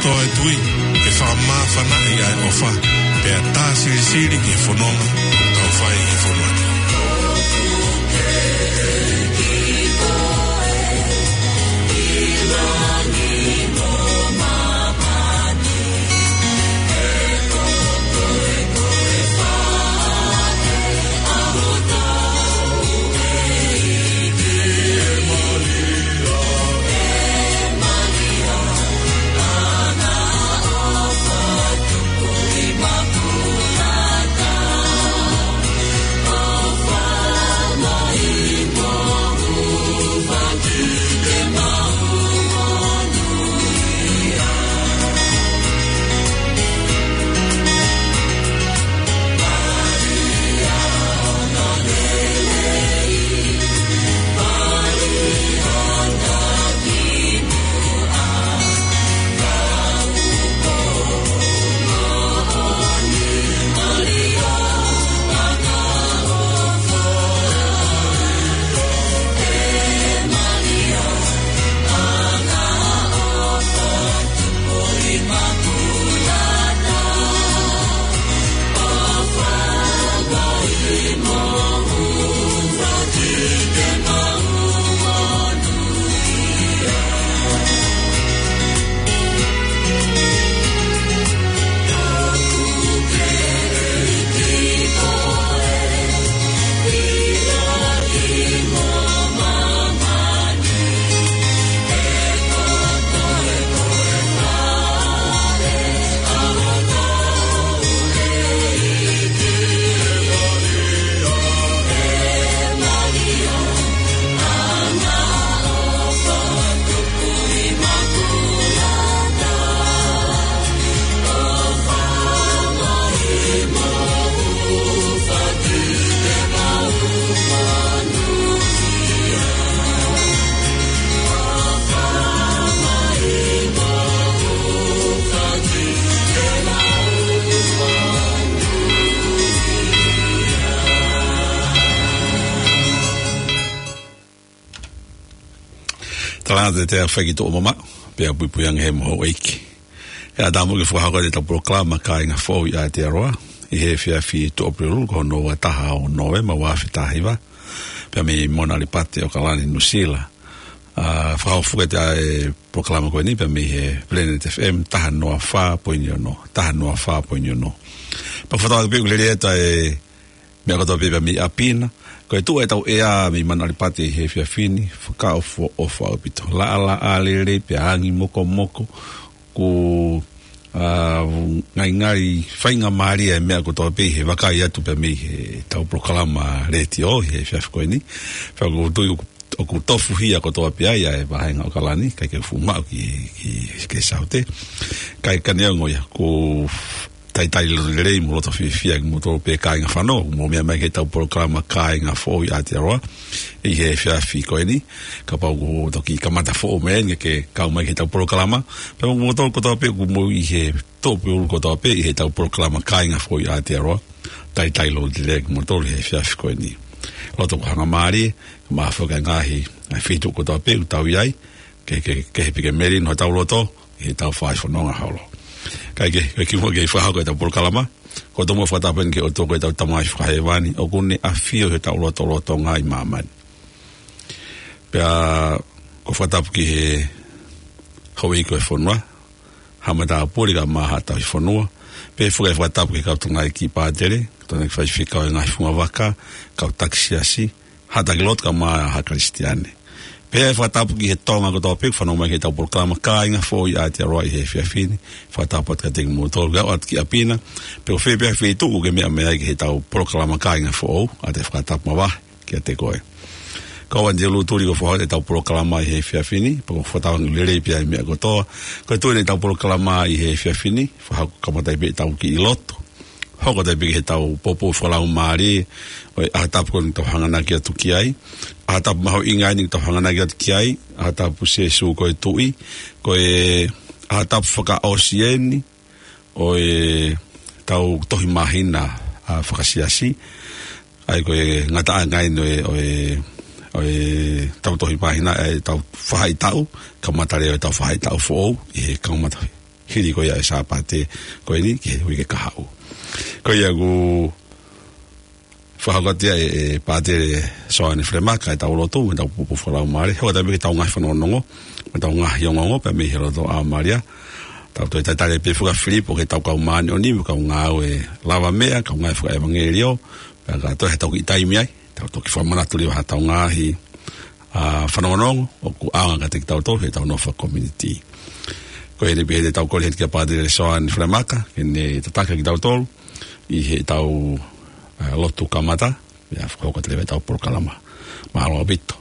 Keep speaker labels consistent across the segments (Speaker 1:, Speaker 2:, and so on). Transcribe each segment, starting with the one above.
Speaker 1: e tui e whaama whana i ai ofa pea tā siri ki whanonga tau whai ki whanonga
Speaker 2: Talata te whakito o mama, pia puipuiang he moho eiki. E a damu ke whahaka te ta proklama ka inga fōu i Aotearoa, i he whiawhi to Opriru, ko no wa taha o noe, ma wafi tahiwa, pia me mona li pate o kalani Nusila. Whahaufuka te a proklama koe ni, pia me he Planet FM, taha noa wha poinio no, taha noa wha poinio no. Pa whatawa te piku lere eta e mea katoa pia me apina, ko tu e tau ea mi manali pati he whiawhini, whaka o whaupito. La lere, pe angi moko ku ngai whainga maria e mea kotoa pe he wakai atu pe me he tau proklama reti o he whiawhikoini. Whaka tui o ku tofu hia kotoa pe aia e wahenga o kalani, kai ke fumau ki saute. Kai kanea ngoia, ku tai lere mo loto fia mo to pe ka inga fano mo me mai ke tau programa ka inga fo i Aotearoa e he fi ko ni ka pa go to ki kamata fo me ke ka mai ke tau programa pe mo to ko to pe mo i he to pe ko to pe he tau programa ka inga fo i Aotearoa tai lo lere mo to he fi ko ni loto ko hanga mari ma fo ka ngahi fi to ko to pe tau ai ke pe ke meri no tau loto he tau fa fo no nga holo kai ke mo ke fa ha ko ta proklama ko to mo fa ta pen ke o to ko ta tamai fa he vani o kuni afio he ta loto ngai maman pa ko fa ta ki he hoi ko fonwa hamada poliga ma ha ta fonwa pe fu fa ta ki ka to ngai ki pa tere to ne fa fi ka ngai fu vaka ka taxi asi ha ta glot ka ma ha cristiane pe whatapu ki he tonga ko tō pek whanau mai ke tau proklama ka inga fō i Aotearoa i he whiawhini whatapu at ka teki mōtoro gau at ki apina pe o whepea whetuku ke mea mea ki he tau proklama ka inga fō a te whatapu mawa ki a te koe kawan te luturi ko whahau te tau proklama i he whiawhini pe o whatapu lere pia i mea kotoa koe tui ne tau proklama i he whiawhini whahau kamatai pe tau ki i loto hoko te piki he tau popo whalau maari o e ahatapu ko ni tau hangana ki atu ki ai ahatapu maho ingai ni tau hangana ki atu ki ai ahatapu se su ko e tui ko e ahatapu whaka osieni o e tau tohi mahina a whakasiasi ai ko e ngata angai no o e tau tohi mahina e tau whahai tau kamatare o tau whahai tau fōu e kaumata hiri ko ia e sa pate ko ni ke hui ke kahau ko ia gu whakatia e pate soa ni Fremaka e tau loto me tau pupu whalau maari hoa tabi ke tau ngai whanonongo me tau ngai ongongo pe me hiroto a maria tau toi taitare pe fuka Filipo ke tau kau maani o ni me kau ngau e lava mea kau ngai fuka evangelio pe ka toi he tau ki taimi ai tau toki whamanatu li waha tau ngahi whanongonongo o ku aanga ka te ki tau tohi tau nofa community ko e be tau ko le ke pade soa ni Fremaka ke ne tataka ki tau tolu i he tau lotu kamata ya ko te le tau por kalama malo abito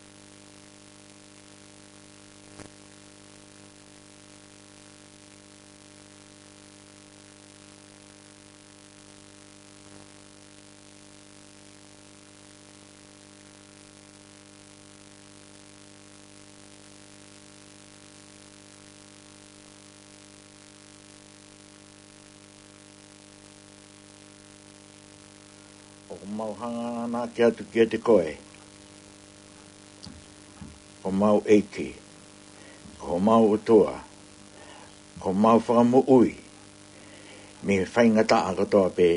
Speaker 3: mau hanga na ke atu ki te koe. Ko mau eiki. Ko mau utua. Ko mau whakamu ui. Me whaingata a katoa pe.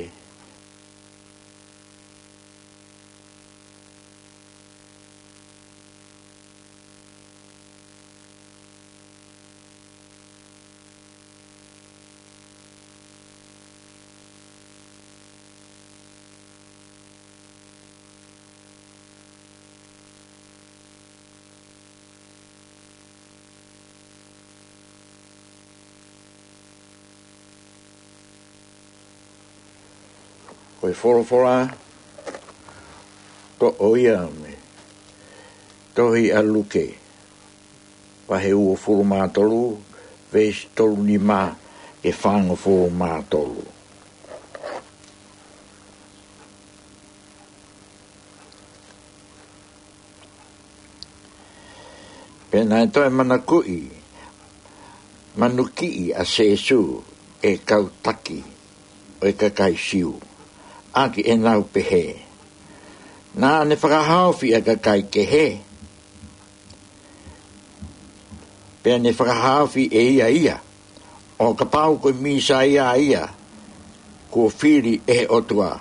Speaker 3: Koe whorowhora, to oia me, tohi a luke, wahe ua whoro mātolu, veis tolu ni mā, e whanga whoro mātolu. Pena e toi mana kui, manuki a sesu e kautaki, o e kakai siu. Aki e nau pehe. Nā ne whakahauwhi a kakai ke he. Pea ne whakahauwhi e ia. O ka pau koe misa ia. Kua whiri e otua.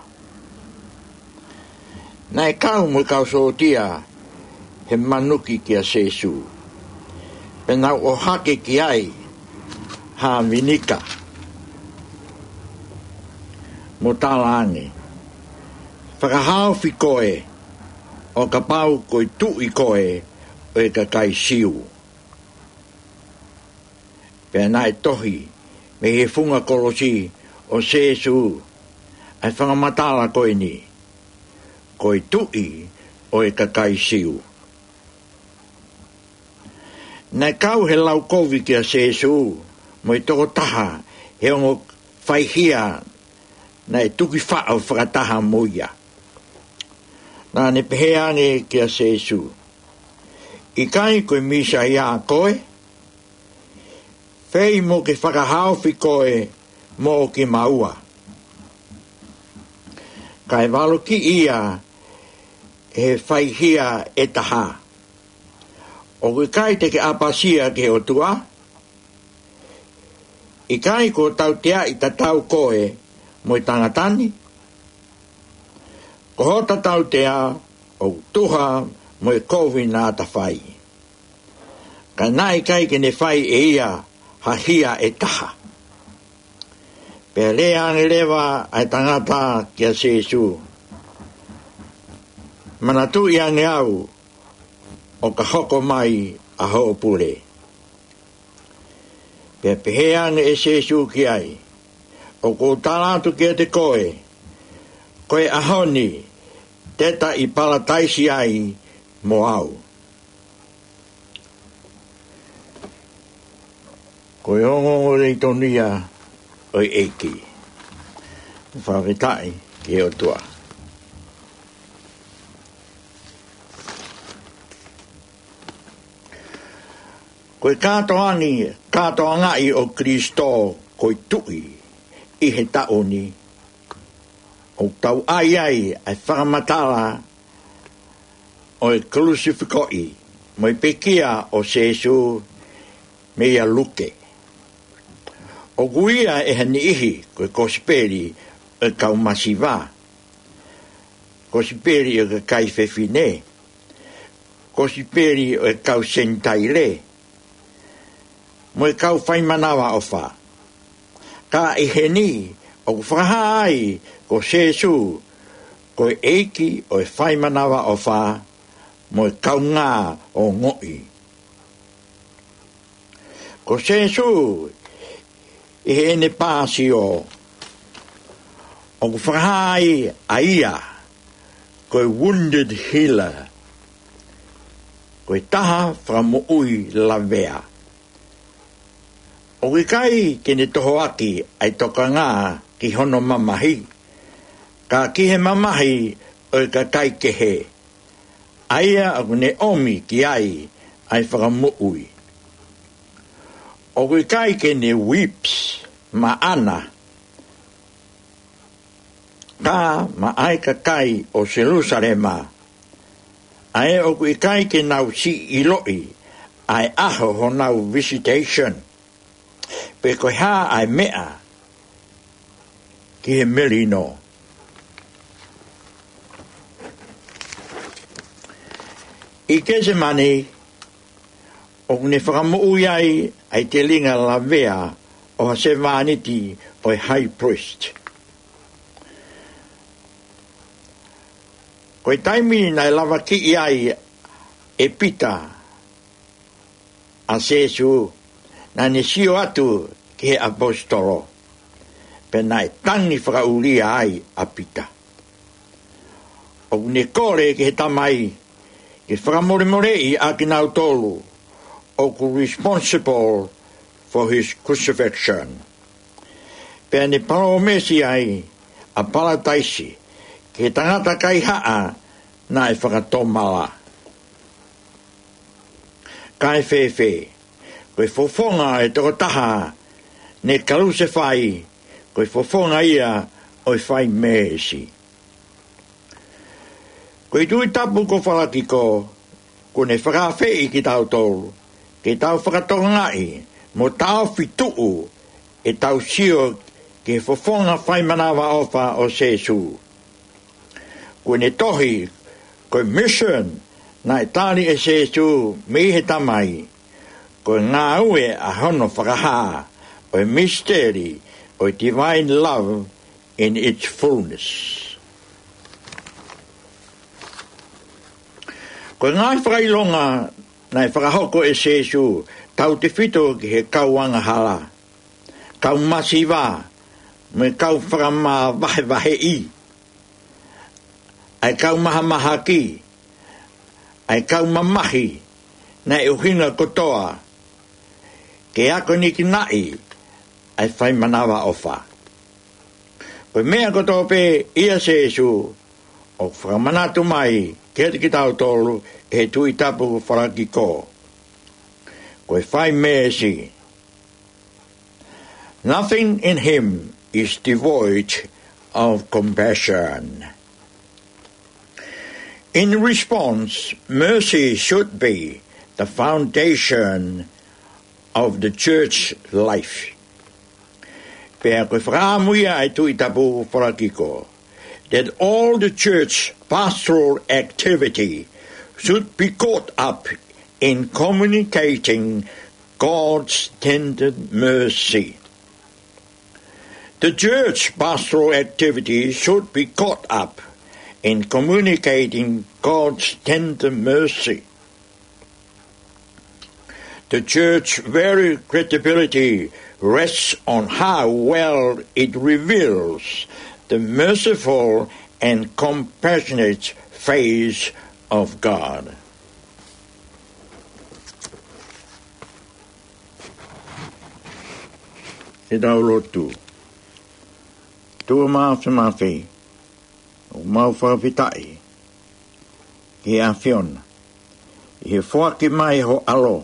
Speaker 3: Nā e kau mo kau sotia. He manuki ki a sesu. Pe nau o hake ki ai. Ha vinika. Mo tālangi. Whakahauwhi koe, o ka pau koe tui koe, o e ka kai siu. Pea nai tohi, me he funga korosi, o sesu, ai whangamatala koe ni, koe tui, o e ka kai siu. Nai kau he lau kovi ki a sesu, mo i toko taha, he ongo whaihia, nai tuki whao whakataha moia. Nā ne peheange ki a sesu. I kai koe misa ia koe. Whei mo ke whakahauwhi koe mo ki maua. Kai walo ki ia he whaihia e taha. O koe kai te ke apasia ke o tua. I kai ko tau tea i tatau koe mo i tangatani. Ko hota tau tea o tuha mo e kovi nā ta whai. Ka nai kai ke ne whai e ia ha hia e taha. Pea lea ane lewa ai tangata ki a sesu. Mana tu i ane au o ka hoko mai a hoopure. Pea pehe ane e sesu ki ai. O ko tālatu ki a te koe. Koe ahoni. Teta i palataisi ai mo au. Koe ongo rei tonia oi eiki. Whawhetai ki o tua. Koe katoa ngai o Kristo koe tui i he taoni. O tau ai ai whakamatala o e crucifikoi mo i pekia o sesu me ia luke. o guia e hani ihi koe kosiperi e kau masiva. Kosiperi e kai fefine. Kosiperi e kau sentaile. Mo e kau whai manawa o wha. Ka e heni o whahai ko sesu ko eiki o e whai manawa o wha mo e kau ngā o ngoi. Ko sesu e ene pāsi o whahai a ia ko e wounded healer ko e taha whakamuui la vea. O ki kai ke ne toho aki ai toka ngā ki hono mamahi. Ka ki he mamahi o ka kai ke he. Aia aku ne omi ki ai whakamuui. O ki kai ke ne weeps ma ana. Ka ma ai ka kai o Jerusalema. Ai o ki kai ke nau si iloi ai aho ho nau visitation. Pe koe ha ai mea ki he merino. I kese mani o ne whakamuui ai te linga la vea o se vaniti o high priest. Koe taimi nai lava ki ai e pita a sesu na ne sio atu ki he apostolo. Pe nai tangi whakauria ai a pita. O ne kore ki he tamai ki whakamoremorei a ki nau tolu o ku responsible for his crucifixion. Pe ne paromesi ai a palataisi ki he tangata kai haa na e whakatomala. Kai whewhe koe fofonga e toko taha ne kaluse whai koe fofonga ia o whai meesi. Koe tui tapu ko whalakiko ko ne whakawhei ki tau tolu ke tau whakatongai mo tau fituu e tau sio ke fofonga whai manawa ofa o sesu. Ko ne tohi koe mission na e tali e sesu me he tamai ko ngā ue a hono whakaha o e mystery o divine love in its fullness. Ko ngā whakailonga na e whakahoko e sesu tau te whito ki he kauanga hala. Kau masiva me kau whakamā vahe I. Ai kau maha ki. Ai kau mamahi na e uhinga kotoa. Ke ako ni ki nai, ai whai manawa o wha. Koe mea kotoa pe ia sesu, o whakamanatu mai, ke te ki tau tolu, he tui tapu wharaki ko. Koe whai meesi. Nothing in him is devoid of compassion. In response, mercy should be the foundation of the church life. Pea koe whakamuia ai tui tapu wharakiko, that all the church pastoral activity should be caught up in communicating God's tender mercy. The church pastoral activity should be caught up in communicating God's tender mercy. The church's very credibility rests on how well it reveals the merciful and compassionate face of God. E tau lotu. Tua mawhi, o mau whawhitai, ki a whiona, i he whaki mai ho alo,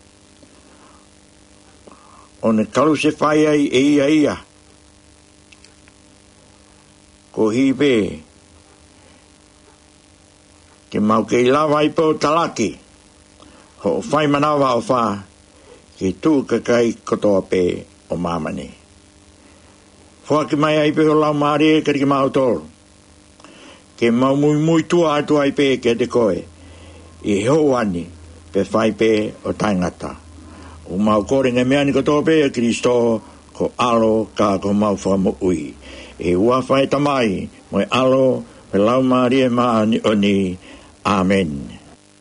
Speaker 3: o ne kalu se whai ai e ia, ko hibe, ke mau ke ilawa i po talaki, ho whai manawa o wha, ke tū kakai kotoa pe, o mamani. Whaki mai ai pe o lau maare kari ki mau tolu. Ke mau mui tua atu ai pe ke te koe. I hou ani pe whai pe o taingata. O mau kore nge mea ni koto pe e Kristo ko alo ka ko mau whamu ui. E ua whai tamai mo alo pe lau maare maa ni oni. Amen.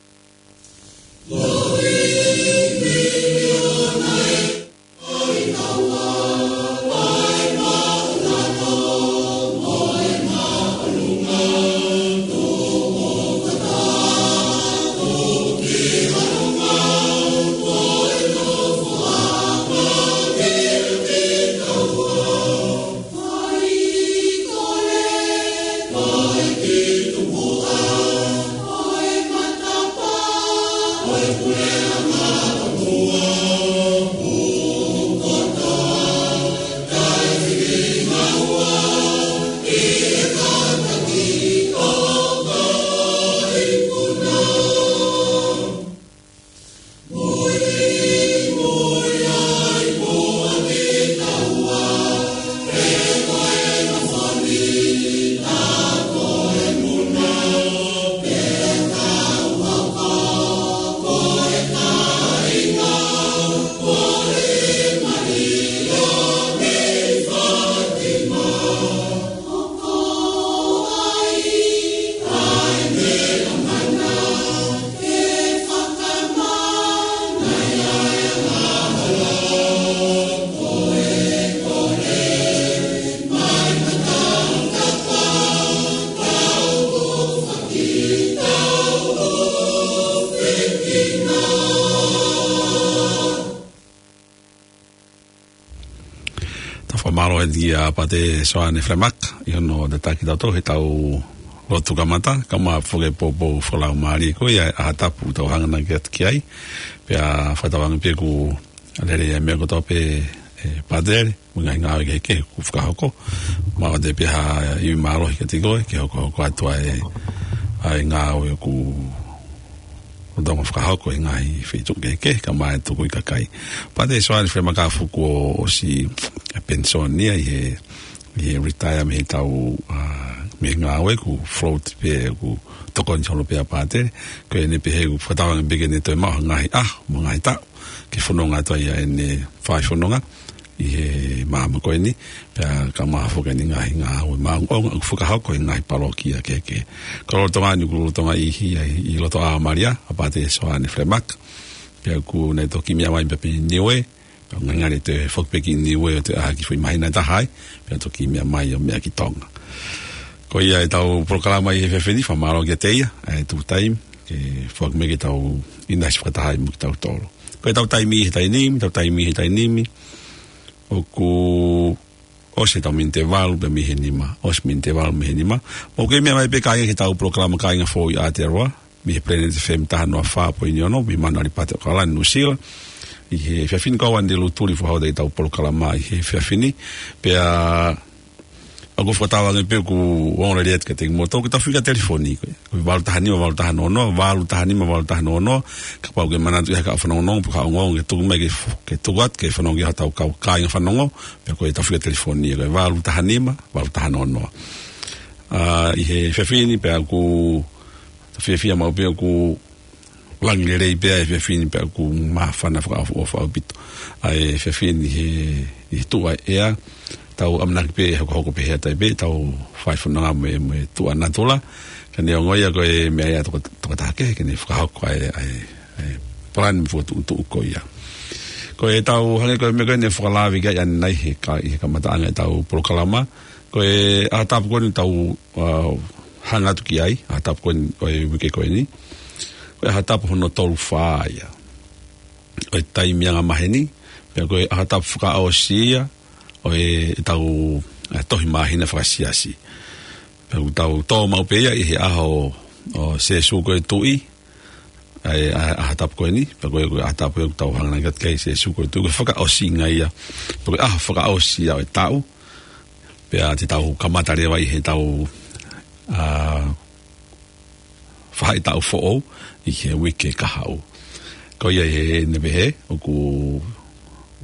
Speaker 2: Dia pate soane flemak iono de taki tau he tau lotu kamata kama foge popo fola mari ko ia atapu tau hangana get kiai pe a fatawang pe ku alere me ko tope padere munga nga ke ku fkahoko ma de pe ha I maro ke tigo ke ko atu ai nga o ku Dong fkahoko nga I fetu ke kama tu ku kakai pate soane flemaka fuku o si pensionia I retire me tau me ngawe ku float pe ku tokon cholo pe apate ko ne pe ku fatawa bege ne to ma ngai mo ngai ta ke fononga to ia ne fa fononga I ma ko ni pe ka ma fo ke ni ngai ngawe ma o fu ka ha ko ngai parokia ke ko to ma ni ku to mai I lo to a Maria apate so ane fremak pe ku ne to kimia mai pe niwe ngangari te fokpeki ni we te a ki foi mai na ta hai pe to ki mai o me ki tonga ko ia tau proclama I fefeni fa malo ke teia tu time ke fok me ke tau ina sfata hai mu tau tolo ko tau time tai nimi o ku o se tau minte val be mi henima os minte val mi henima o ke me mai pe kai ke tau proclama kai nga foi a te roa mi plene de fem ta no fa po iniono mi manari pate kala no sila I he fiafini kawan de lutuli fo hau de tau polokalama I he fiafini pe a go fatawa nge pe ku ona riet ke te moto ke ta fika telefoni ko valu tahani no ka pau ke manatu ka fanongo ka ngong ke tu me ke tuat ke fanongo ha tau ka nga fanongo pe ko ta fika telefoni ko valu tahani no I he fiafini pe ku fiafia ma pe ku langi le pe fe fini pe ku ma fana fra of bit ai fe fini he tu ai tau amna pe ko pe he tai be tau 5 na me tu anatola kani ngoia ko me ai to ta ke ni fra ko ai plan fo tu ko ia ko tau hane ko me ne fra la viga yan nai he ka mata anga tau proklama ko atap ko ni tau hanga tu ki ai atap ko wike ko ni ko hatapu hono tolu faia o tai mianga maheni pe ko hatapu fuka osia o tau tohi mahina frasiasi pe tau to mau pe ia I aho o se su ko tui ai hatapu ko ni pe ko hatapu tau hanga gat kai se su ko tu ko fuka osinga ia pe fuka osia o tau pe a tau kamata re vai he tau fai tau fo I he wike ka hau ko ia he ne be o ku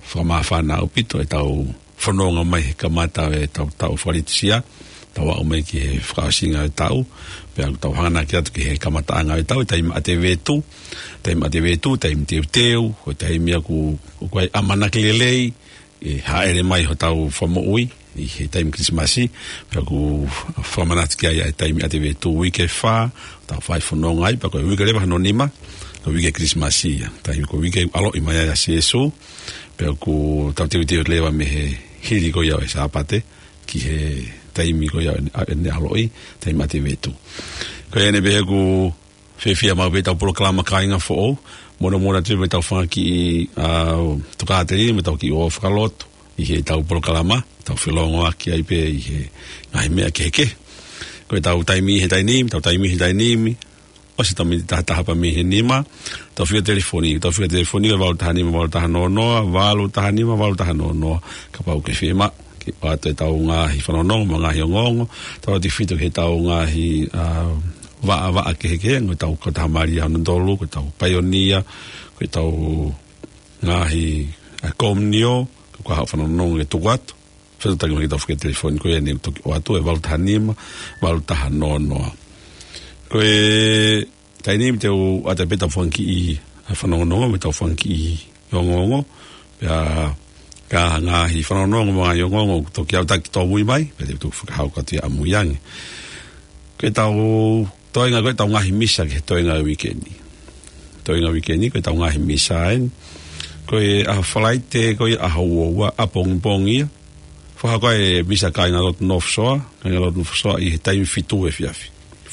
Speaker 2: whamawhana o pito e tau whanonga mai he kamata e tau wharitisia, tau au mai ki he whakaosinga e tau, pia tau hana ki atu ki he kamata anga e tau, e taima ate vetu, taima teu teu, o taimia ku koe amanaki lelei, e haere mai ho tau whamoui, i he taimi Krismasi, pia ku whamanati ki aia e taimi ate vetu wike wha, tau whai whanonga ai, pia koe wike rewa hanonima, ko wike Krismasi, taimi ko wike alo i mai aia Jesu, pia ku tau teu lewa me he hiri ko iau e sāpate, ki he taimi ko iau ne aloi, taimi ate vetu. Ko ene behe ku whewhia mau tau proklama kainga fo, mona tu me tau whanki i tukateri, me tau ki o whakalotu, i he tau proklama, tau whilongo aki ai pe i he ngai mea keke. Ko tau taimi he tainimi, o se tau mi tahapa mi he nima, tau whia telefoni, walu taha nima, walu taha nonoa, ka pau ke whima, ki pato e tau ngahi whanonongo, ma ngahi o ngongo, tau ati whito ke tau ngahi waa ke heke, ko tau taha Maria Hanundolu, ko tau Paionia, ko tau ngahi Komnio, ko hau whanonongo e tuwatu, whito tangi maki tau whike telefoni, ko ene toki o atu e walu taha nima, walu taha nonoa. Ko e tainimi teu ata peta whanki i whanongonongo, me tau whanki i yongongo, pia ka ngahi whanonongo mga yongongo, toki au taki tō mui mai, pia te tu whakahau kati a muiangi. Koe tau toenga koe tau ngahi misa ke toenga wikendi. Toenga wikendi koe tau ngahi misa en, koe a whalaite koe a hauoua a pongi-pongia, whakakoe misa kai ngā lotu nofsoa, i he taimi fitu e fiafi.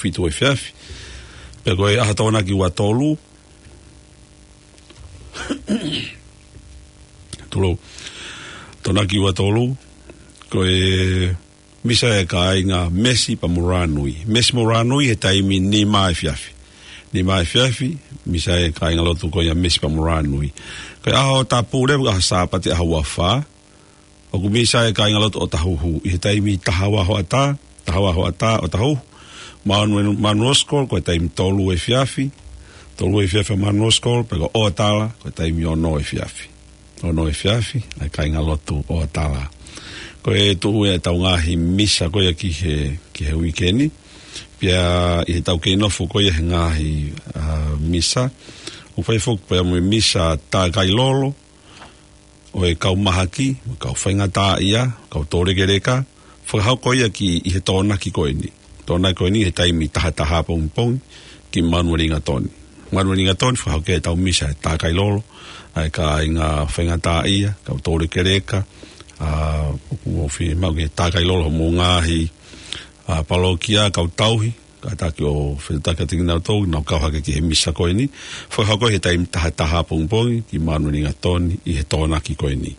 Speaker 2: Pea koe aha tōna ki ua tōlu. Tōna ki ua tōlu. Koe misa e ka ai ngā mesi pa moranui. Mesi moranui he taimi ni mai fiafi. Misa e ka ai ngā lotu koe mesi pa moranui. Koe aha o tā pūre, aha sāpati aha wafā. Oku misa e ka ai ngā lotu o tahuhu. I he taimi tahawa ho ata o tahuhu. Manuoskol, koe taimi tolu e fiafi manuoskol, pego o atala, koe taimi ono e fiafi, ai kai ngā lotu o atala. Koe tuhu e tau ngahi misa koe ki he wikeni, pia i he tau kei nofu koe he ngahi misa, o whai fok pia mui misa tā kai lolo, o e kau mahaki, o kau whainga tā ia, kau tōrekereka, whakahau koe ki i he tōna ki koe ni. Tōna koe ni he taimi taha pong ki Manuelinga toni. Whakau ke tau misa e tā kai lolo, ai ka i ngā whainga tā ia, kau tōre kereka, o whi mau ke tā kai lolo mō ngāhi palokia, kau tauhi, ka tāki o whetaka tiki nau tōu, nau kau hake ki he misa koe ni. Whakau koe he taimi taha pong ki Manuelinga toni, i he tōna ki koe ni.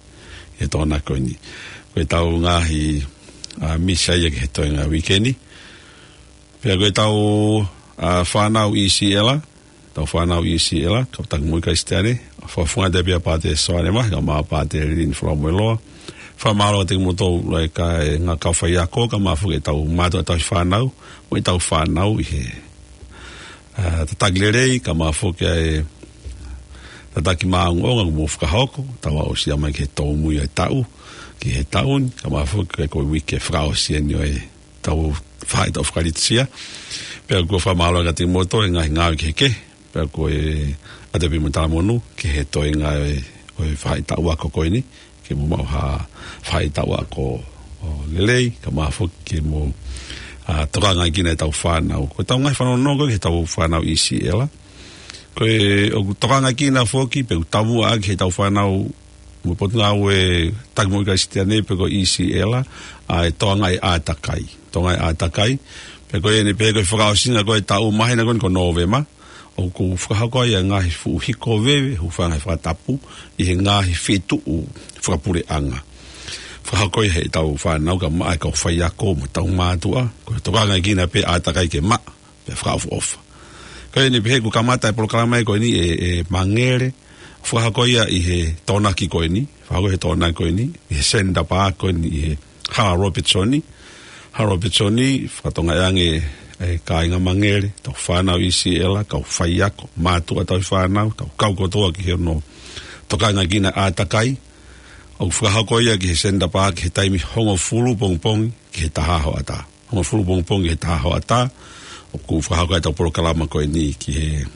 Speaker 2: Koe tau ngāhi misa ia ki he toenga wikendi. Pea koe tau whanau i siela, kau tak mui kai steane, whafunga te pia pāte soane mahi, ka maa pāte rini whalamoe loa. Whamaro te kumotou, lai ka ngā kawhai ako, ka maa whuke tau mātua tau whanau, moi tau whanau i he tataglerei, ka maa whuke e tataki maungonga, ka mō whakahoko, tau au si amai ki he tau mui e tau, ki he taun, ka maa whuke koe wike whrao sienio e tau whai tau whakaritisia. Pea kua whamalo ka te moto e ngahi ngāwi ki heke. Pea kua e atepi mo tāmonu ki he toi ngā e whai tau ako koe ni. Ke mo mau whai tau ako lelei. Ka maafuk ke mo toka ngai kina e tau whanau. Koe tau ngai whanau nongo ki he tau whanau i siela. Koe toka ngai kina whoki pe utamu agi he tau whanau mo potu ngā ue takmo i kai sitiane pe ko i siela. Ai toa ngai ātakai. Tongai ātakai, pe koe ene pe koe whakaosinga koe tau mahina koe ko Novema, o ko whakahako ai a ngahi fuhiko wewe, hu whangai whakatapu, i he ngahi whetu u whakapure anga. Whakahako i he tau whanau ka maa ka whaiako mo tau mātua, koe toka ngai kina pe ātakai ke maa, pe whakaofu ofa. Koe ene pe ko kamata e proklama koe ni e mangere, whakahako i he tonaki koe ni, whakahako he tonaki koe ni, i he senda paa koe ni, i he Hara Robertsoni, whakatonga eange e ka inga mangere, tau whanau i siela, kau whaiako, mātua tau whanau, tau kau kotoa ki he no toka inga kina ātakai, o whakahako ia ki he senda pā ki he taimi hongo fulu pongpong ki he taha ho ata. Hongo fulu pongpong ki he taha ho ata. O ku whakahako e tau porokalama koe ni ki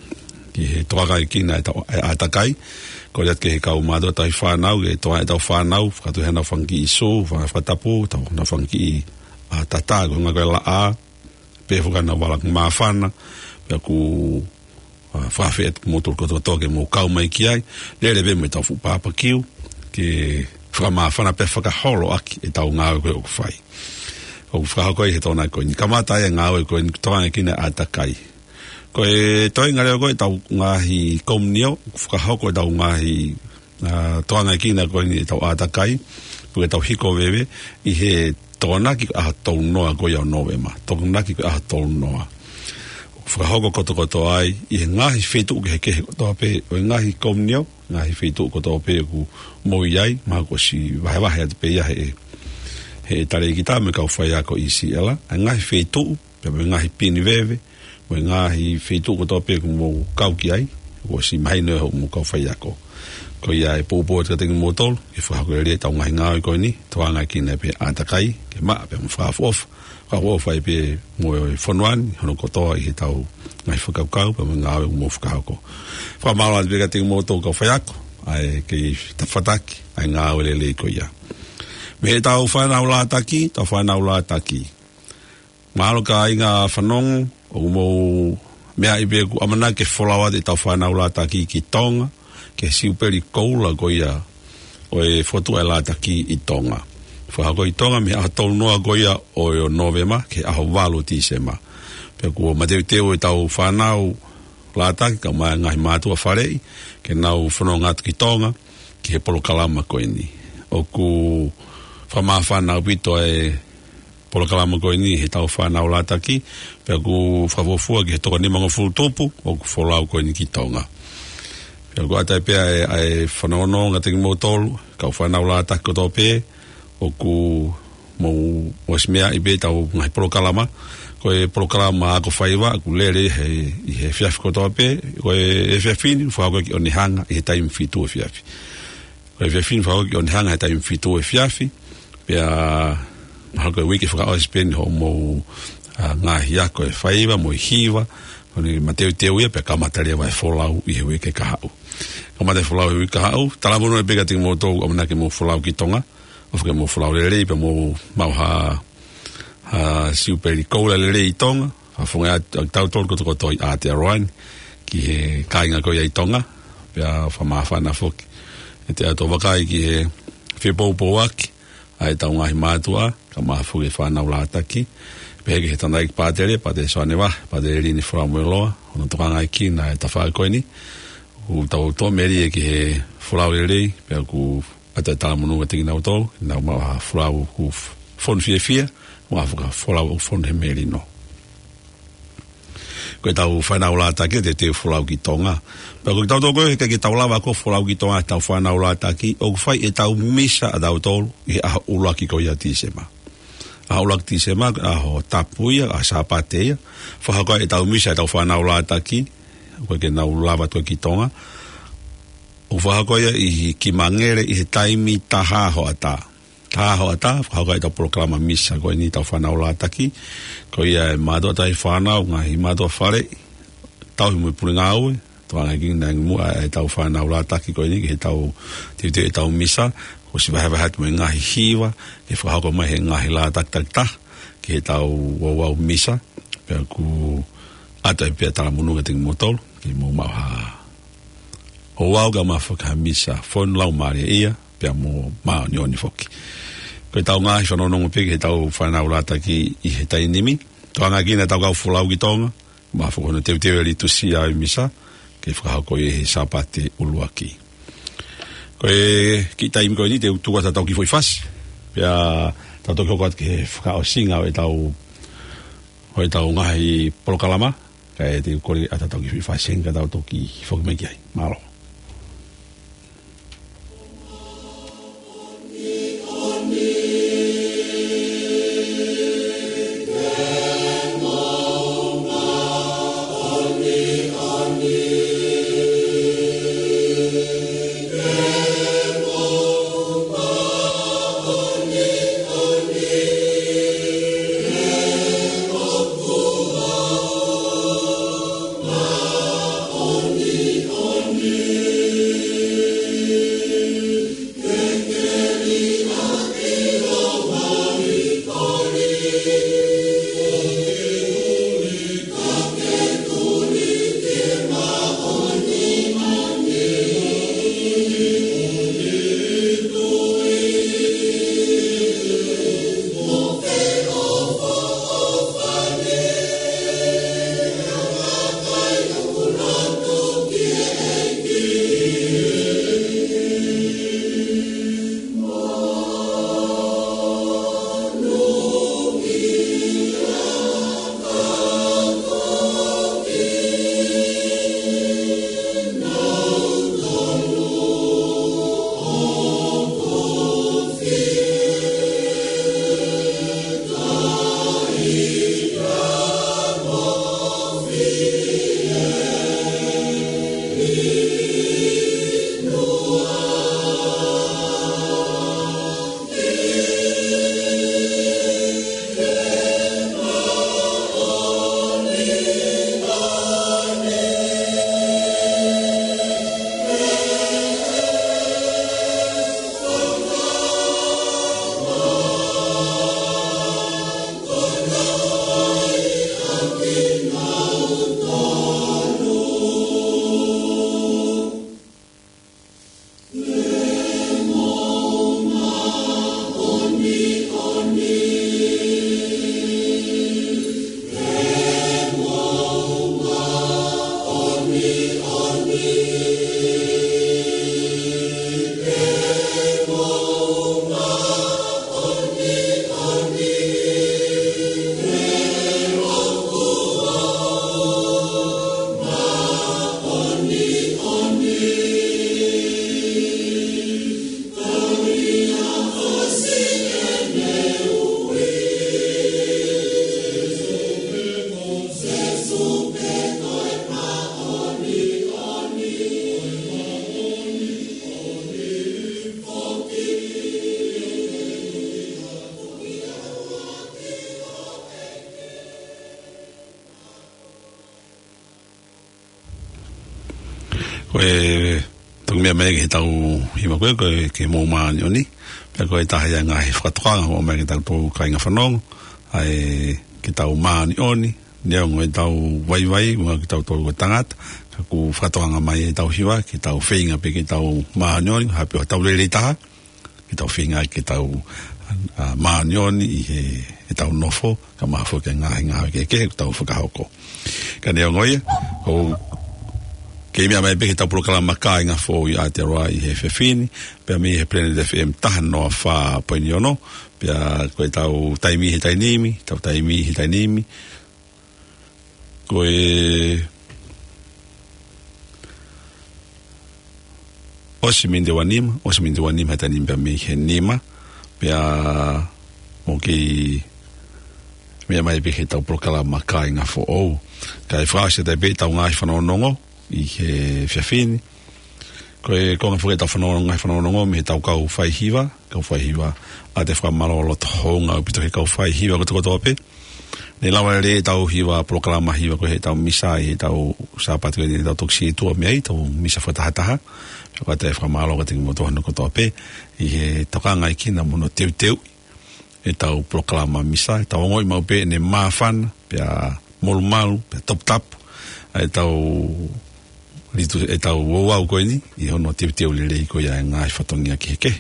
Speaker 2: he toaka i kina e tau atakai. Ko reat ke he kau mātua tai whanau, ke toa e tau whanau, whakatu hena whanki i so, whatapu, tau na whanki i tata, ko ngā koe la a, pe whakana wala mā whana, pe ku whawhet motor koto toke mō kau mai ki ai, lere be me tau whupapa kiu, ke whakamā whana pe whakaholo aki e tau ngāwe koe o kuwhai. O whakahako i he tōna koe ni kamatai e ngāwe koe ni toa e kina atakai. Koe toi ngare koe tau ngahi komnio, whakahoko e tau ngahi toa ngai kina koe ni tau atakai, koe tau hiko wewe, i he tōnaki aha tau noa koe au novema, tōnaki koe aha tau noa. Whakahoko koto ai, i he ngahi whetu ke he kehe kotoa pe, o ngahi komnio, ngahi whetu kotoa pe ku moi ai, maa ko si wahe atu pe ia he tare ki tā me kau whai ako i si ela, a ngahi whetu, pe me ngahi pini wewe, mo ngahi whetu kotoa pe ku mō kau ki ai, ko si mahi noe ho mō kau whai ako. Ko ia e pōpō te katingi mō tolu, ke whakahoko e rea tau ngahi ngāwi koe ni, toa ngai kina pe atakai, ke maa pe mō whakafof, whai pe mō e whanuani, hono kotoa i he tau ngai whakaukau, pe mō ngāwe mō whakahoko. Whamalo ati pe katingi mō tolu kau whai ako, ai kei tawhataki, ai ngāwe le ko ia. Me he tau whanau la taki, tau whanau la taki. Mahalo ka ai ngā whanong, o mō mea i pe ku amana ke wholawa te tau whanau la taki ki Tonga, ke siuperi koula ko ia, o e whotu e la taki i Tonga. Whahako i Tonga, me aha tolu noa ko ia o e o novema, ke aho walo tisema. Pea kua mateu teo e tau whanau la taki, ka mai ngahi mātua wharei, ke nau whanau ngātu ki Tonga, ki he polokalama koe ni. O ku whamā whanau pito e polokalama koe ni, he tau whanau la taki, pea ku whawofua ki he toka nimango futupu, o ku wholau koe ni ki Tonga. Pea ku atai pea e whanaono ngatingi mō tolu, kau whanau la taki koto pea, o ku mō osmea i pe tau ngai polokalama, ko e polokalama ako whaiwa, ku lere i he whiafi kotoa pe, ko e whiafini, whahako ki onihanga i he taimi whitu e whiafi. Ko e whiafini whahako ki onihanga i he taimi whitu e whiafi, pea mahako e wiki whakaospeni ho mō ngahi ako e whaiwa, mō i hiwa, kone mateu teo ia, pea kamataria wai wholau i he wike kahau. Kamataria wholau i he wike kahau, talamono e peka tingi mō tōu, amanake mō wholau ki Tonga, ofke mo wholau lere, pe mo mau ha siuperi koula lere i Tonga, ha whunga tau tolu koto i Aotearoa, ki he kāinga koe i Tonga, pea whamawhana whoki. E te ato wakai ki he whipoupo aki, ai tau ngahi mātua, ka maha whuke whanau lātaki, pe heke he tanda iki pātere, pātere soane wah, pātere rini whurau moe loa, hono tukanga iki na e tawhai koe ni, u tau tō meri e ki he whurau lere, pea ku ata tala monu ka tingina o tolu, nau maha whurau ku whon fia, maha whurau o whon he meri no. Koe tau whanau la taki, te whurau ki Tonga. Pea koe tau tō koe, ke tau lawa ko whurau ki Tonga, tau whanau la taki, o whai e tau misa a tau tolu, i aha ulaki koe ia tisema. Aha ulaki tisema, aho tapuia, a sapateia, whahako e tau misa e tau whanau la taki, koe ke nau lawa koe ki Tonga, o whahakoia i ki mangere i he taimi taha ho ata. Taha ho ata, whahakoia i tau proklama misa koe ni tau whanau la taki. Koe ia e mātua tai whanau, ngahi mātua whare, tau hi mui puri ngā ue, tuanga ki nang mua e tau whanau la taki koe ni, ki he tau, tivitio e tau misa, ko si wahewahat mui ngahi hiwa, ki whahako mai he ngahi la tak ki he tau wawau misa, pia ku ata e pia tala mununga tingi motolu, ki mo mauha o wau ka mawhaka misa whon lau maria ia, pia mo mao ni oni whoki. Koe tau ngahi whanonongo peke he tau whanau lata ki i he tainimi, toanga kina tau kau whulau ki Tonga, mawhaka hono teu ali tusi ai misa, ke whakahako i he sapate uluaki. Koe ki taimi koe ni te tukwata tau ki fwoi fasi, pia tau tokio koat ke whakao singa o e tau ngahi polokalama, kai te kore ata tau ki fwoi fasi, ka tau toki whoki meki ai, malo.
Speaker 4: Oh
Speaker 2: koe tong mea mea ke tau hima koe ke mō maani oni pia koe taha ia ngā he whakatoanga o mea ke tau tō kainga whanongo ai ke tau maani oni nea ngoe tau waiwai ngā ke tau tō tangata ka ku whakatoanga mai e tau hiwa ke tau whainga pe ke tau maani oni hapi o tau lele taha ke tau whainga ke tau maani oni i he tau nofo ka mahafo ke ngā ke tau whakahoko ka nea ngoe o ke mea mai peke tau proklama ka inga fo i Aotearoa i he whewhini, pia mi he Planet FM tahan noa wha poini ono, pia koe tau taimi he tainimi, tau taimi he tainimi, koe osi minde wanima he tainimi pia mi he nima, pia mo ki mea mai peke tau proklama ka inga fo ou, ka e whaase tai pe tau ngāhi whanonongo, i he whiawhini. Koe konga whuke tau whanonongo me he tau kau whaihiwa a te whamaro loto honga upito he kau whaihiwa kotokotoa pe. Nei lawa re tau hiwa proklama hiwa koe he tau misa i he tau sāpatu e tau toksi e tua mea i tau misa whatahataha. Koe te whamaro ka tingi motoha no kotoa pe i he taukanga i kina mono teu e tau proklama misa e tau ngoi mau pe ne mawhana pia molu pia top e tau ritu e tau wauau koe ni i hono teu lelei koe a ngāi whatongia ki heke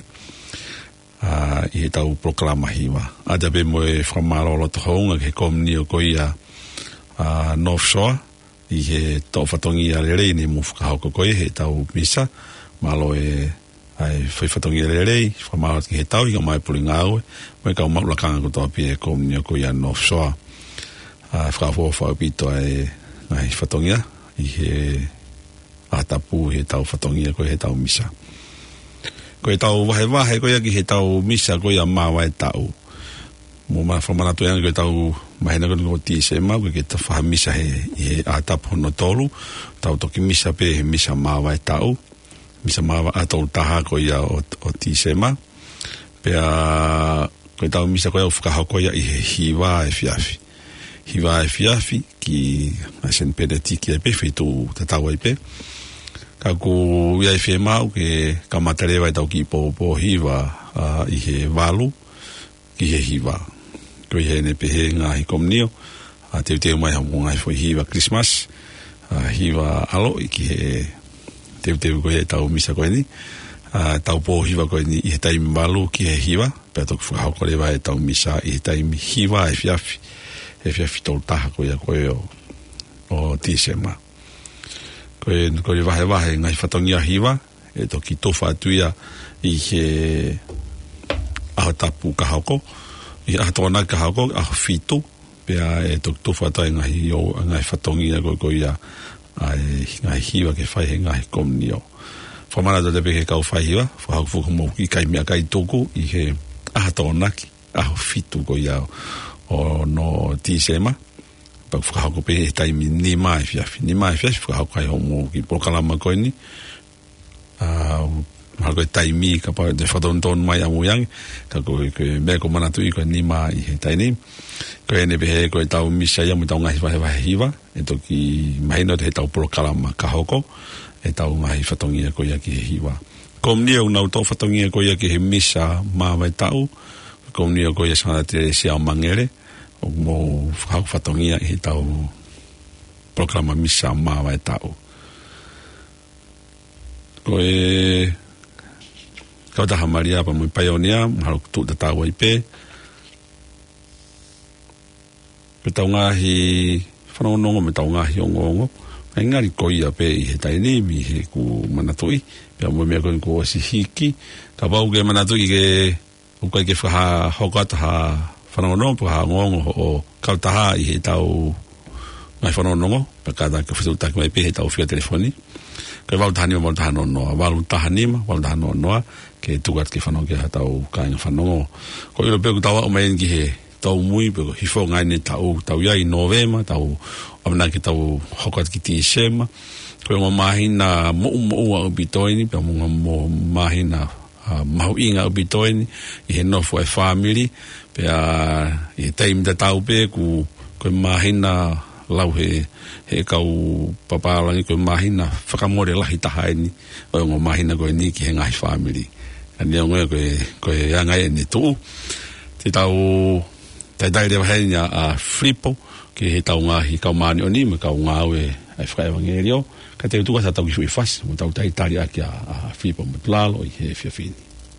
Speaker 2: i he tau proklama hiwa a te pe mo e whamaro loto hounga ke komni o koe a North Shore i he tau whatongia lelei ni mu whakahauko koe he tau misa malo e ai whai whatongia lelei whamaro ki he tau i ka mai puli ngāue mo e kau maulakanga kotoa pi e komni o koe a North Shore whakafo whaupito e ngai whatongia i he atapu he tau whatongia koe he tau misa. Koe tau wahe koe aki he tau misa koe a mawa e tau. Mo mana whamanatu e koe tau mahena koe ko tisema koe ke ta whaha misa he atapu no tolu. Tau toki misa pe he misa mawa e tau. Misa mawa atau taha koe o tisema. Pea koe tau misa koe au whakahau koe i he hiwa e whiafi. Hiwa e whiafi ki asen pere tiki e pe whitu tatau e pe. Ka ku ia e whemau ke ka matarewa e tau ki po hiwa i he walu ki he hiwa. Ko i he ne pe he ngā hi komnio a teu mai hamu ngai fo hiwa Christmas hiwa alo i ki he teu ko he tau misa koe ni tau po hiwa koe ni i he taimi walu ki he hiwa pe toku whakahau korewa e tau misa i he taimi hiwa e whiafi e whiafi tau taha koe a koe o tisema. Koe wahe ngai whatongia hiwa e toki tofa atuia i he aho tapu kahauko i aho tōna kahauko aho whitu pia e toki tofa atua ngai whatongia koe ia ngai hiwa ke whai he ngai komnio. Whamana te peke kau whai hiwa whahau whukamau i kai mea kai tōku i he aho tōnaki aho whitu koe ia o no tisema pa whakahauko pe he taimi ni mai whiafi whakahauko kai homo ki proklama koe ni mahalo koe taimi ka pa te whatonton mai amu yangi ka koe mea ko manatu i koe ni mai i he taini koe ene pe he koe tau misa ia mu tau ngahi wahe hiwa e toki mahino te he tau proklama ka hoko e tau ngahi whatongia koe ia ki he hiwa komnia unau tau whatongia koe ia ki he misa mawa e tau komnia koe ia sanga te sia o mangere o mo whatongia i he tau proklama misa mawa e tau. Koe kau taha maria pa mui paionia, mahalo kutu ta tau ai pe. Pe tau ngahi whanonongo me tau ngahi ongongo. Ai ngari koia pe i he taini mi he ku manatui. Pea mui mea koe ko si hiki. Ka pau ke manatui ke ukai ke whaha hokata ha whanonongo pa ha ngongo o kau taha i he tau ngai whanonongo. Pa kata ka whitutaki mai pe he tau whia telefoni. Koe walu tahanima, walu tahanima noa, ke tukat ke whanau ke hatau kāinga whanongo. Ko ilo peku tawa o maien ki he tau mui, peku hifo ngai ne tau iai Novema, tau amana ki tau hokat ki Tisema. Koe ngā mahina mo'u a ubitoini, pia mga mo mahina mahu inga ubitoini, i he nofu e family, pia i he taimi te tau peku, koe mahina lau he kau papalangi koe mahina whakamore lahi taha ni o ngō mahina koe ni ki he ngai family ani o ngoe koe angai ni tuu te tau tai rewa hei ni a Fripo ki he tau ngahi kau mani o ni me kau ngāwe ai whaka evangelio ka te utuka sa tau ki sui fasi mo tau tai tari aki a Fripo Matulalo i he whiawhini.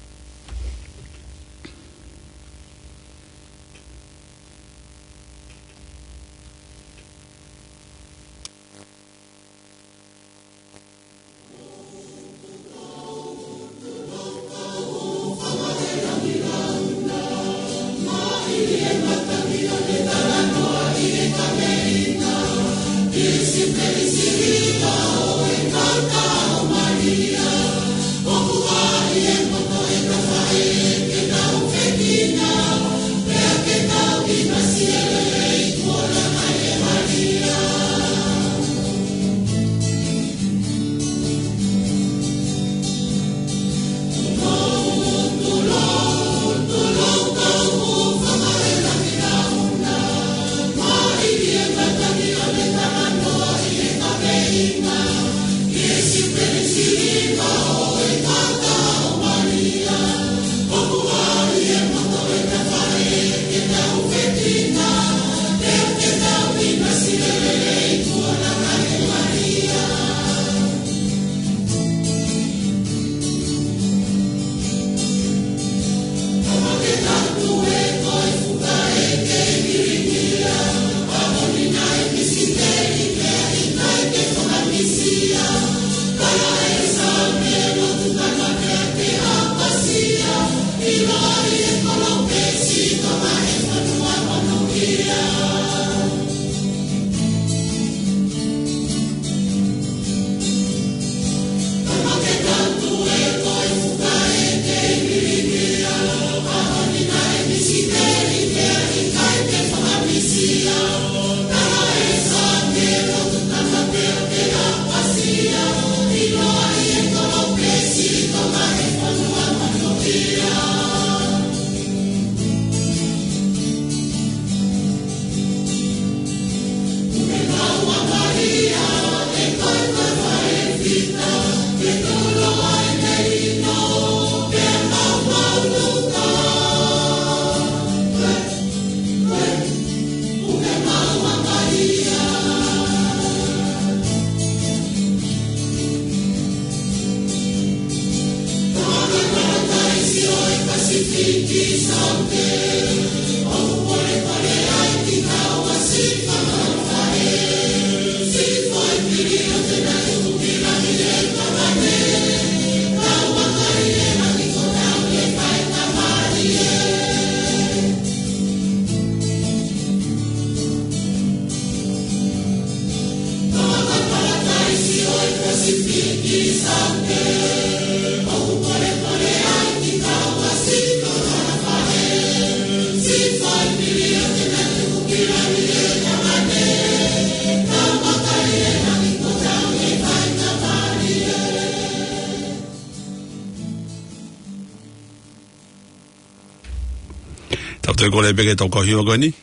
Speaker 2: Te ko le beke tau kahua koe ni.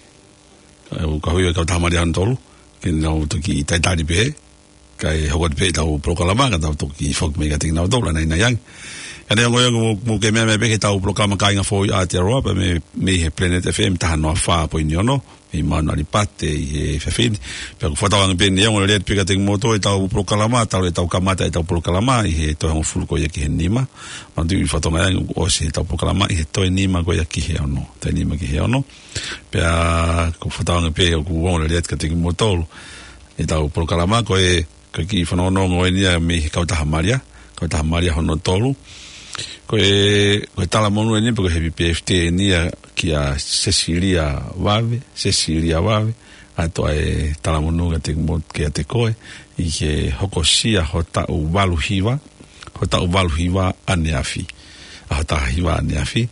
Speaker 2: Kahua kau tamari han tolu. Kini nau toki tai tari pehe. Kai hokot pehe tau prokalama ka tau toki fok mega ting nau tolu nai yang. Kani ngoe mo ke mea beke tau prokalama ka inga fo Aotearoa pa me he Planet FM tahan noa wha po ini ono. I mana li pate i he whawhini. Pea ku whatawanga pene iang o le leat peka ting moto e tau prokalama, tau le tau kamata e tau prokalama i he tohe ngu fulu ko ia ki he nima. Mantu i whatonga iang o se he tau prokalama i he tohe nima ko ia ki he ono. Tohe nima ki he ono. Pea ku whatawanga peka ku wong le leat ka ting moto e tau prokalama ko e ki whanono ngoe nia me he kautaha maria. Kautaha maria hono tolu. Ko e tala monu ni porque he PFT ni ki a Cecilia Wave ato e tala monu ga te mo ke te koe i ke hokosia hota u waluhiwa aneafi hota hiwa aneafi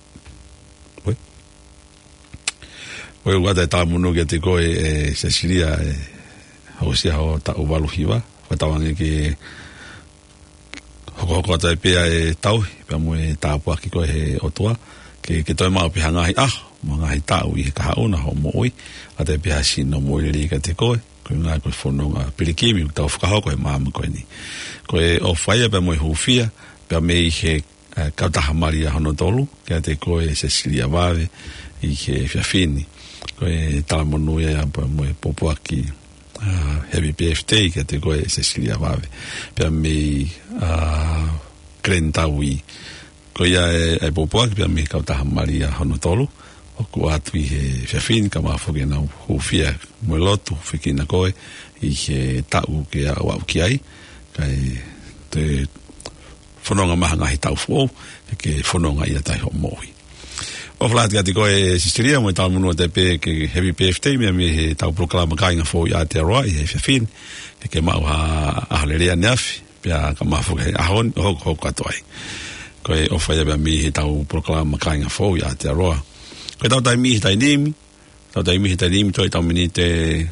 Speaker 2: we wada tala monu ga te koe e Cecilia hokosia hota u waluhiwa hota wange ke hoko tai pea e tau, pea mo e tāpua ki koe he otua, ke toi mau piha ngahi ngahi tau i ka haona ho moi a te piha sino moi li ka te koe ko ngā koe whanonga pirikimi tau whakahoko e māma koe ni koe o whaia pe moi hufia pe me i he kautaha maria hono tolu ke te koe Cecilia Vave i he whiawhini koe talamonu ia pe moi popoaki Happy birthday ke te koe Cecilia Vave pe me Krentaui ko ia e popoaki pe me kautaha maria hono tolu o ko atu i he whiawhini ka mafoke na hufia mo lotu whikina koe i he tau ke au ki ai kai te whanonga maha ngahi tau fo ke whanonga ia tai ho mohi o flat gati koe Cecilia mo tau munu te pe ke Happy birthday me he tau proklama kainga fo i Aotearoa i he whiawhini ke mau ha lerea neafi pia ka mafoke ahon ho katoai koe o whaia pe me he tau proklama kainga fo i Aotearoa koe tau tai mihi tai nimi toi tau mini te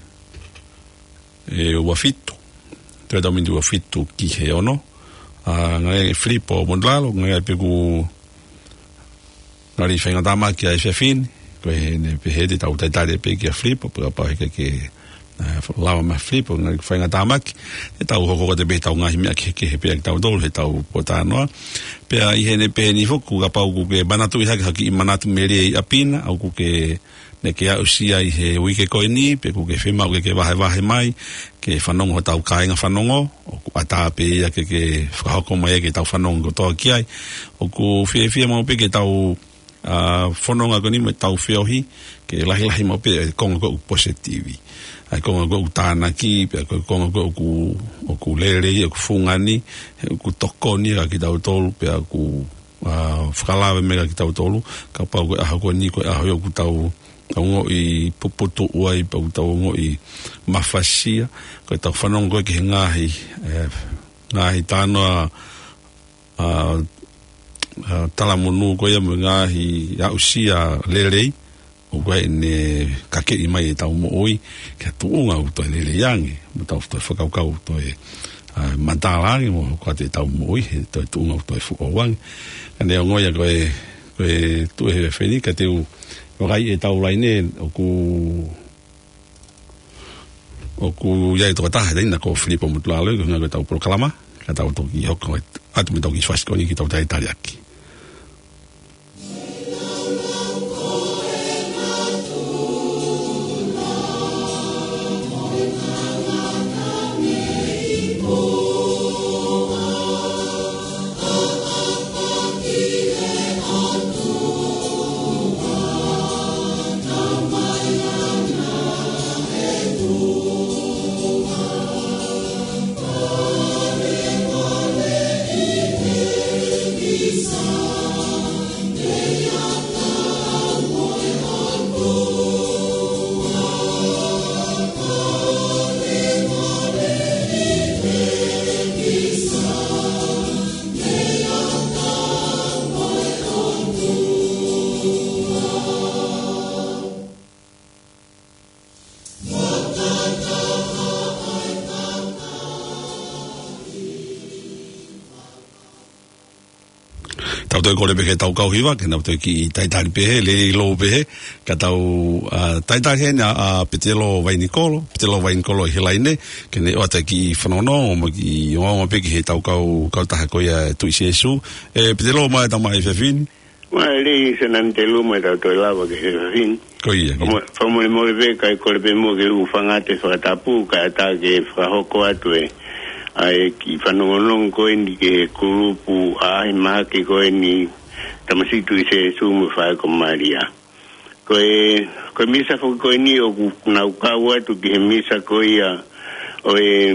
Speaker 2: uafitu toi tau mini uafitu ki he ono ngai flipo mondlalo ngai peku ngari whainga tamaki a whiawhini koe ne pehede tau taitare pe ki a flipo pura pau heke ke lawa ma flipo ngai whainga tamaki e tau hoko te pe tau ngahi mea ke he pea ki tau dolu he tau potanoa pea i hene pehe ni foku ka pau kuke manatu i haki i manatu meria i apina au kuke ne ke au sia i he wike koe ni pe kuke whima uke ke wahe mai ke whanongo ho tau kāinga whanongo o ku atape ia ke whakahoko mai ke tau whanongo toa ki ai o ku whia mau pe ke tau whanonga koni mai tau whiohi ke lahi mau pe konga ko positivi ai konga ko tāna ki pe konga ko o ku lere o ku fungani o ku tokoni ki tau tolu pe ku whakalawe mega ki tau tolu ka pau ko aho ko ni ko aho ku tau ngo i puputu uai pa tau ngo i mafasia ko tau whanongo ki ngahi tānoa talamunu ko ia mo ngahi ausia lelei o koe ne kakeri mai e tau mo oi kia tuunga u toi lele yangi mo tau toi whakaukau toi mantalangi mo koe te tau mo oi he toi tuunga u toi fuowangi kane o ngoia koe tue he wheni ka te u wakai e tau laine o ku iai toka taha teina ko Filipo Mutulalo ko ngā koe tau proklama ka tau toki hoko atu me toki whaskoni ki tau tai tariaki tau kore pehe tau kauhiwa, ke nau tau ki taitari pehe, le lo pehe, ka tau taitari hene a petelo wainikolo i helaine, ke ne oata ki whanono, ma ki oama peki he tau kau taha koia tuisi esu, petelo mai tau mai whawhini?
Speaker 4: Mai le senan te luma tau toi lawa ke he whawhini.
Speaker 2: Koia.
Speaker 4: Whamone moe peka i kore pe mo ke ufangate whakatapu, ka ata ke whahoko atu ai ki whanongonong koe ni ke kurupu ahi maha ke koe ni tamasitu i se sumu whae ko Maria. Koe misa whaka koe ni o nau kau atu ki he misa koe ia o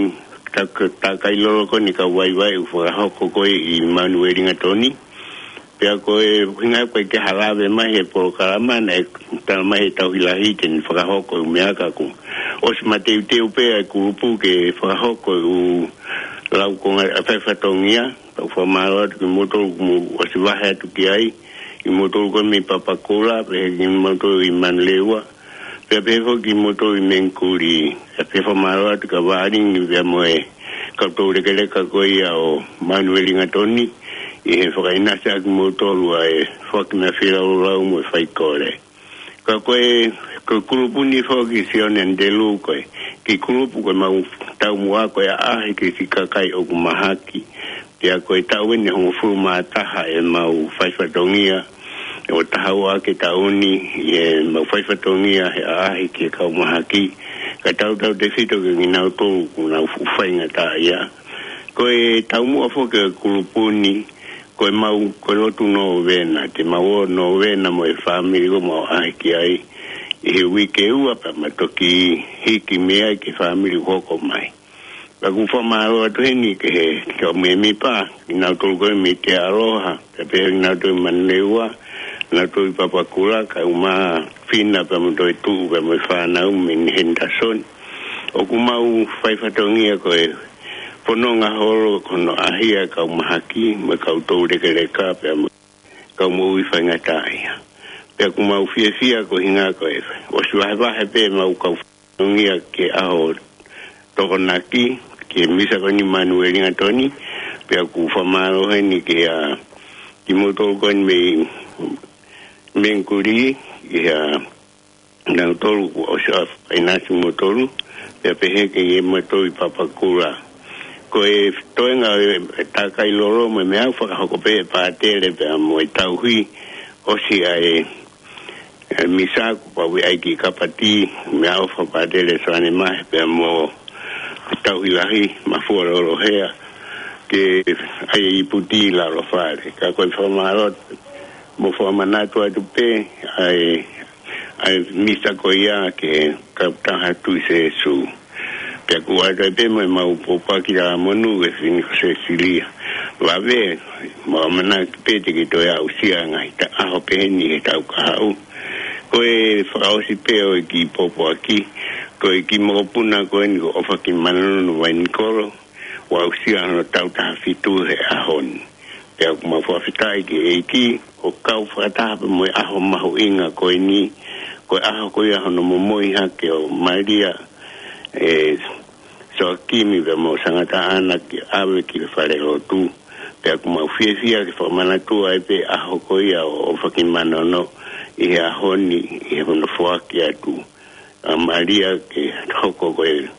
Speaker 4: takailolo koe ni ka waiwai u whakahoko koe i Manueringa Toni. Pea koe hinga koe ke halawe mahi e polokaramana e tala mahi tau hilahi te ni whakahoko u meaka ku. Osi mateu teu pea e kurupu ke whakahoko u lau konga a whaiwhatongia, tau whamaro atu ki motoru kumu wasiwahe atu ki ai, i motoru koe mi papakola, pehe ki motoru i manleua, pehe ki motoru i menkuri, pehe whamaro atu ka waring ni vea moe, kautou rekeleka koe ia o Manueringa Toni, I he whakainasa aki motoru ai whakina whirau mo whai kore. Ka koe kurupuni whoki sione ndelu koe. Ki kurupu koe mau tau mua koe ahi ke si kakai o kumahaki. Tia koe tau ene hongo furu mātaha e mau whaifatongia. O tahau ake tauni e mau whaifatongia he ahi ke kau mahaki. Ka tau te whito ke nginau tōru kunau whainga tā ia. Koe tau mua whoke kurupuni. Koe mau koe lotu no vena. Te mau no vena mo e whamiri ko mau ahi ki ai. I he wike ua pa matoki hiki mea ke whamiri hoko mai. Ka kuwha maro atu heni ke he kia me mi pa. Inau tolu koe me te aroha. Te pehe inau tolu maneua. Inau tolu papakura ka uma fina pa mo toi tuu pa mo whanau me ni henda son. O kumau whaifatongia koe pononga horo kono ahia kau mahaki me kau tau reka pe kau mo i whaingatai. Pe ku mau fia ko hinga ko e. O suaha pe mau kau ngia ke aho tokonaki ke misa ko ni Manuel Ngatoni pe ku famaro ni ke a ki moto ko me menkuri ya na tolu o sa inasi motoru pe he ke ye moto i papakura. Ko e toenga takai loro me au whakahoko pe pa tele pe mo i tauhi o si ai misa ku pa wi ai ki kapati me au whapa tele soane mai pe mo tauhi lahi ma fuara oro hea ke ai i puti la lo fare ka koe whamarot mo whamanatu atu pe ai misa ko ia ke kaptaha tu se su pe ku ata pe mo mau popa ki la monu e fini se silia la ve mo mana pe te ki to ya usia ngai ta aho pe ni e tau ka au ko e frau si pe o ki popo aki ko e ki mo puna ko ni o fa ki manano no vai ni koro wa usia no tau ta fitu he ahon pe ku mo fa fitai ki e ki o kau fata mo aho mahu inga ko ni ko aho ko ya no mo moi ha ke o maria so kimi ve mo sangata ana ki ave ki fare lo tu pe kuma fia ke formana tu ai pe a hokoia o fakin manono I a honi I hono fuaki atu a Maria ke hoko ko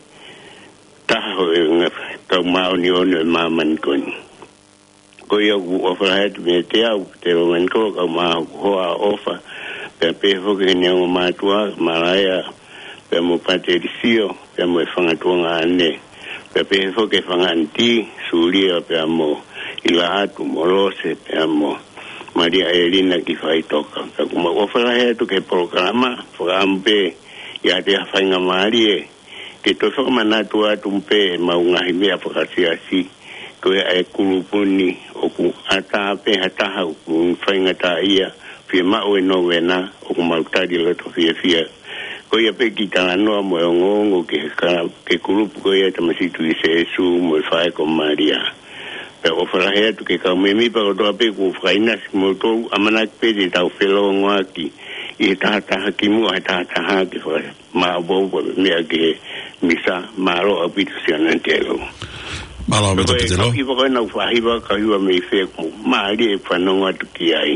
Speaker 4: taho ka mau ni ono maman koni ko ia ku ofrahet me te au te man ko ka mau hoa ofa pe hoke ni o matua maraya pe mo paterisio pe mo whangatua ane pe hoke whanganti suria pe mo ila atu morose pe mo Maria Elina ki whai toka ka kuma ofara he tu ke programa whakampe ia te whainga maari ke to whakamanatua tumpe maungahi mea whakasiasi ko e kurupuni o ku atape hataha o ku whainga ta ia fie mao e no wena o ku mautari lato fia ko ia pe ki talanoa mo e ngongo ke kurupu ko ia tamasitu I Sesu mo e whae ko Maria pe o wharahe atu ke kau memi pa kotoa pe ku whainas mo tōu amanak pe te tau whelo ngoaki I tahataha ki mua he tahataha ki whae maa bobo mea ke misa maro a pitu sianantelo
Speaker 2: Malo beto pitelo
Speaker 4: Iwa koe nau whahiwa ka hiwa mei whea ku maari e whanonga atu ki ai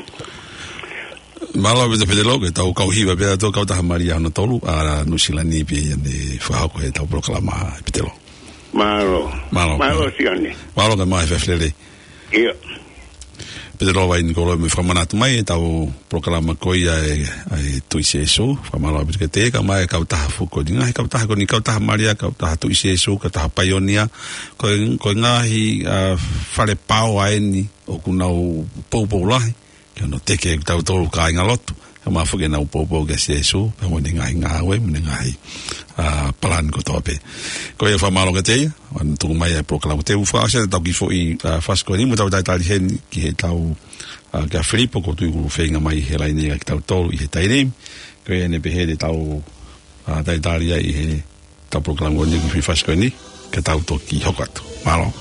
Speaker 2: Malo beto pitelo ke tau kau hiwa pia tō kau taha Maria hana tolu a nusilani pi ane whahako he tau proklama pitelo
Speaker 4: Malo sione
Speaker 2: Malo ka mai whewhlele
Speaker 4: Ia
Speaker 2: Pitelo wai ni kolo me whamanatu mai tau proklama koia e tuise eso whamalo abitu ke te ka mai kau taha fuko ni ngahi kau taha koni kau taha Maria kau taha tuise eso ka taha paionia ko ngahi whare pao aeni o kunau poupou lahi ke ono teke tau tolu ka inga lotu ka mafuke nau poupou ke se eso pe mo ni ngahi ngawe mo ni ngahi palan ko tope ko e whamalo ke te wan tuku mai e proklama te ufa ase tau ki fo I fasko ni mo tau tai tali hen ki he tau ka Filipo ko tui kuru whenga mai he lai nega ki tau tolu I he tairem ko e ne pehe de tau tai tali I he tau proklama ni ki fasko ni ke tau toki hokatu malo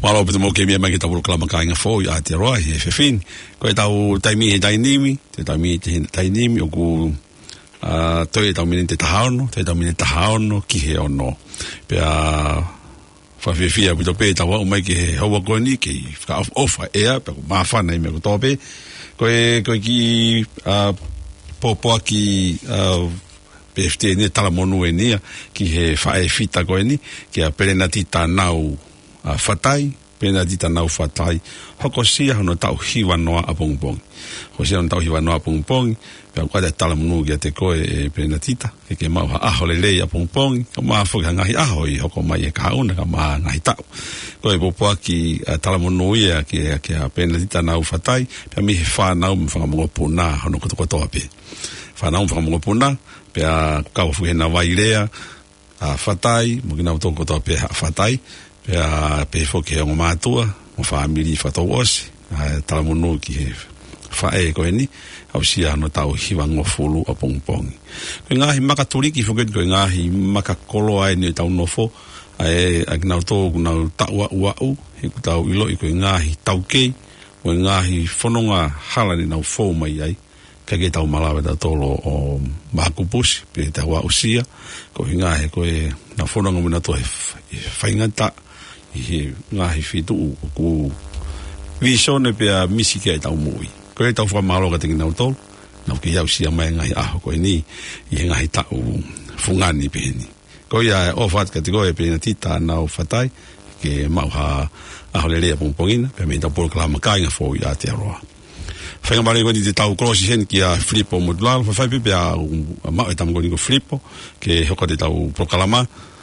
Speaker 2: Malo pe mo ke mi mai ta proklama ka nga fo ya te roa e fin ko tau taimi e tainimi te tainimi o ku toi tau mini te tahaono ki he ono pe a fia pito pe tau o mai ki hawa ko ni ki ka ofa ea pe ma fana i me ko tope ko ki popo ki PFT ni tala monu e nia ki he fae fita ko ni ki a perena tita nau fatai pena dita nau fatai hoko sia hono tau hiwa noa apongpong hosia hono tau hiwa noa apongpong pe ko da tala monu ki te ko e pena tita ke mau ha hole le apongpong ko ma fo nga hi ahoi hoko mai e ka una ka ma ngai tau ko e popo ki tala monu ia ki a pena dita nau fatai pe mi fa nau mo fa mo puna hono ko to ape fa nau fa mo puna pe a ka fu na wairea a fatai mo kina to ko to pe fatai pe a pe fo ke o matua o family fato os tala monu ki fa e ko ni au sia no tau hiwang o fulu a pongpong nga hi makaturi ki fo ke nga hi makakolo ai ni tau no fo ai agna to na tawa wa u hi tau ilo i ko nga hi tau ke o nga hi fononga hala ni na fo mai ai ke tau malawa da tolo o makupusi pe tawa usia ko nga he ko na fononga mo na to faingata i nga hi fitu ku visione pe a misike tau mui ko tau fa malo ka tinga tol na ki ya usia mai nga a ko ni i nga hi tau fungani pe ni ko ya ofat ka tigo e pe na tita na fatai ke mau ha a holele pompongina pe me ta por klama ka nga fo ya te roa fai mare ko di tau cross hen ki a flipo modular fa fai pe a ma etam go ni flipo ke hoko de tau proclama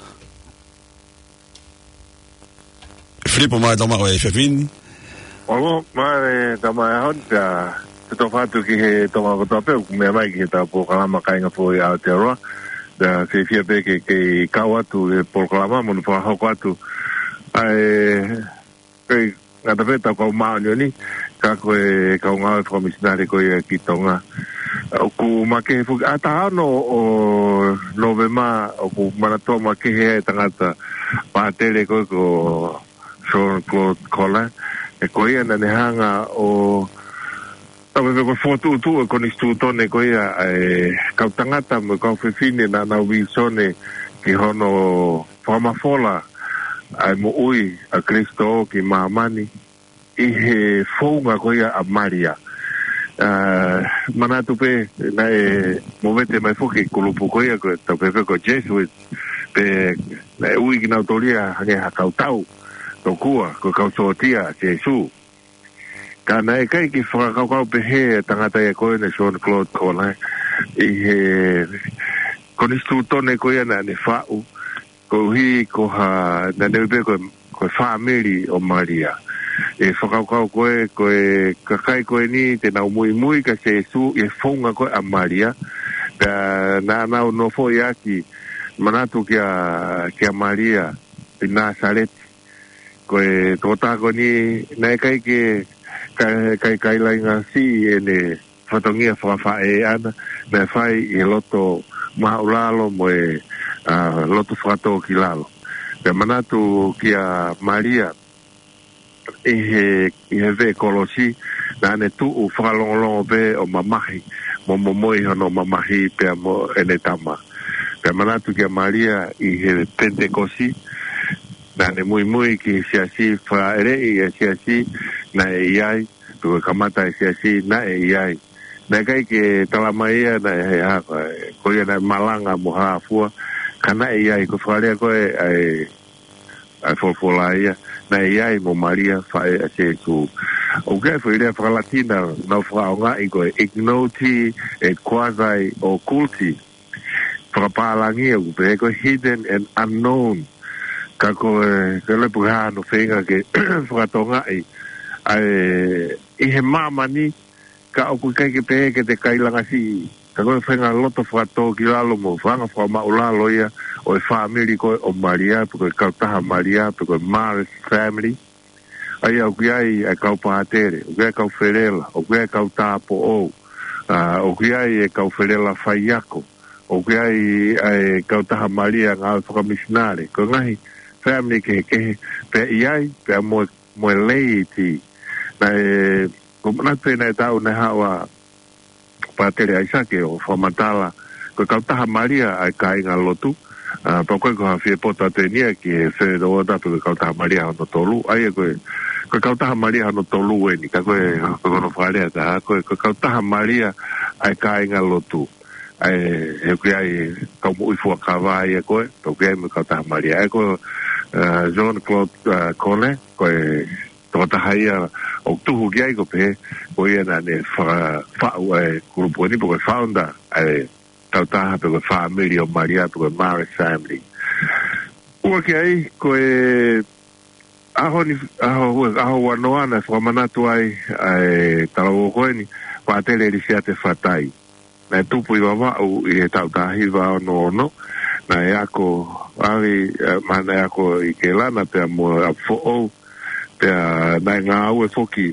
Speaker 2: flipo ma tama o fefin
Speaker 5: o ma tama honta to fatu ki toma ko tape me mai ki ta proclama ka nga fo ya te roa da se fia pe ke kawatu proclama mo fa hoko atu ai nga tape ta ko ma ni ka koe kaunga komisionari koe ki tonga o ku make fu ata no o novema o ku manato make he tangata pa tele ko so kola e koe na ne hanga o tawe ko foto tu con istituto ne koe e ka tangata mo ka fine na Wilsone ki hono forma fola ai mo ui a Cristo ki mamani i he fonga koia a Maria manatu pe na e movete mai foki kulupu koia ko ta pe ko Jesuit pe na ui ki na autoria hange hakautau to kua ko kausotia Jesu kana e kai ki fra kau pe he tangata e koe ne son Claude Colin i he con istitutone koia na ne fau ko hi ko ha na ne pe ko family o Maria e whakakau koe kakai koe ni te nau mui ka Jesu e whaunga koe a Maria na nau no fo iaki manatu ki a Maria i Nazaret koe tōtako ni na e kai kai lainga si e ne whatongia whawhae ana na whai i loto maulalo mo e loto whakato ki lalo te manatu ki a Maria e he ve kolosi na ne tu u whakalongolongo pe o mamahi mo moi hono mamahi pe mo ene tama pe manatu ki a Maria i he pentekosi na ne mui ki siasi whaere i siasi na e iai tu kamata e siasi na e iai na kai ke talamaia na e haka koia na malanga mo hafua kana e iai ko wharea koe ai folfolaia na iai mo Maria fae a Jesu o ke foi le fralatina no fraunga i ko ignoti et quasi occulti frapalangi o pe ko hidden and unknown ka ko le puha no fenga ke fratonga i he mama ni ka o ku kai ke pe ke te kailanga si ka ko fenga loto frato ki lalo mo fanga fra maulalo ia o family ko o Maria ko kautaha Maria ko Maris family ai au kiai e kau patere o kau ferela o kau tapo o kiai e kau ferela faiako o kiai e kautaha Maria nga komisionare ko ngahi family ke pe iai pe mo lei ti na ko na pe na tau na hawa pa tere aisa ke o famatala ko kautaha Maria ai kai nga lotu pa ko hafie pota tenia ki se do da to kautaha Maria no tolu ai ko kautaha Maria no tolu ni ka ko no fale ta ko kautaha Maria ai kai nga lotu ai ko ai ka mo ifo kava ai ko to ke mo kautaha Maria ai ko John Claude Cole ko to ta haia o tu gai ko pe ko ia na ne fa grupo ni ko founder ai tauta pe ko family o Maria pe ko Mary family o ke ai ko aho wanoana fa manatu ai talo ko ni pa tele risiate fatai na tupu iwa o e tauta hiva no na yako ali mana yako ikelana pe mo fo na ngā ue foki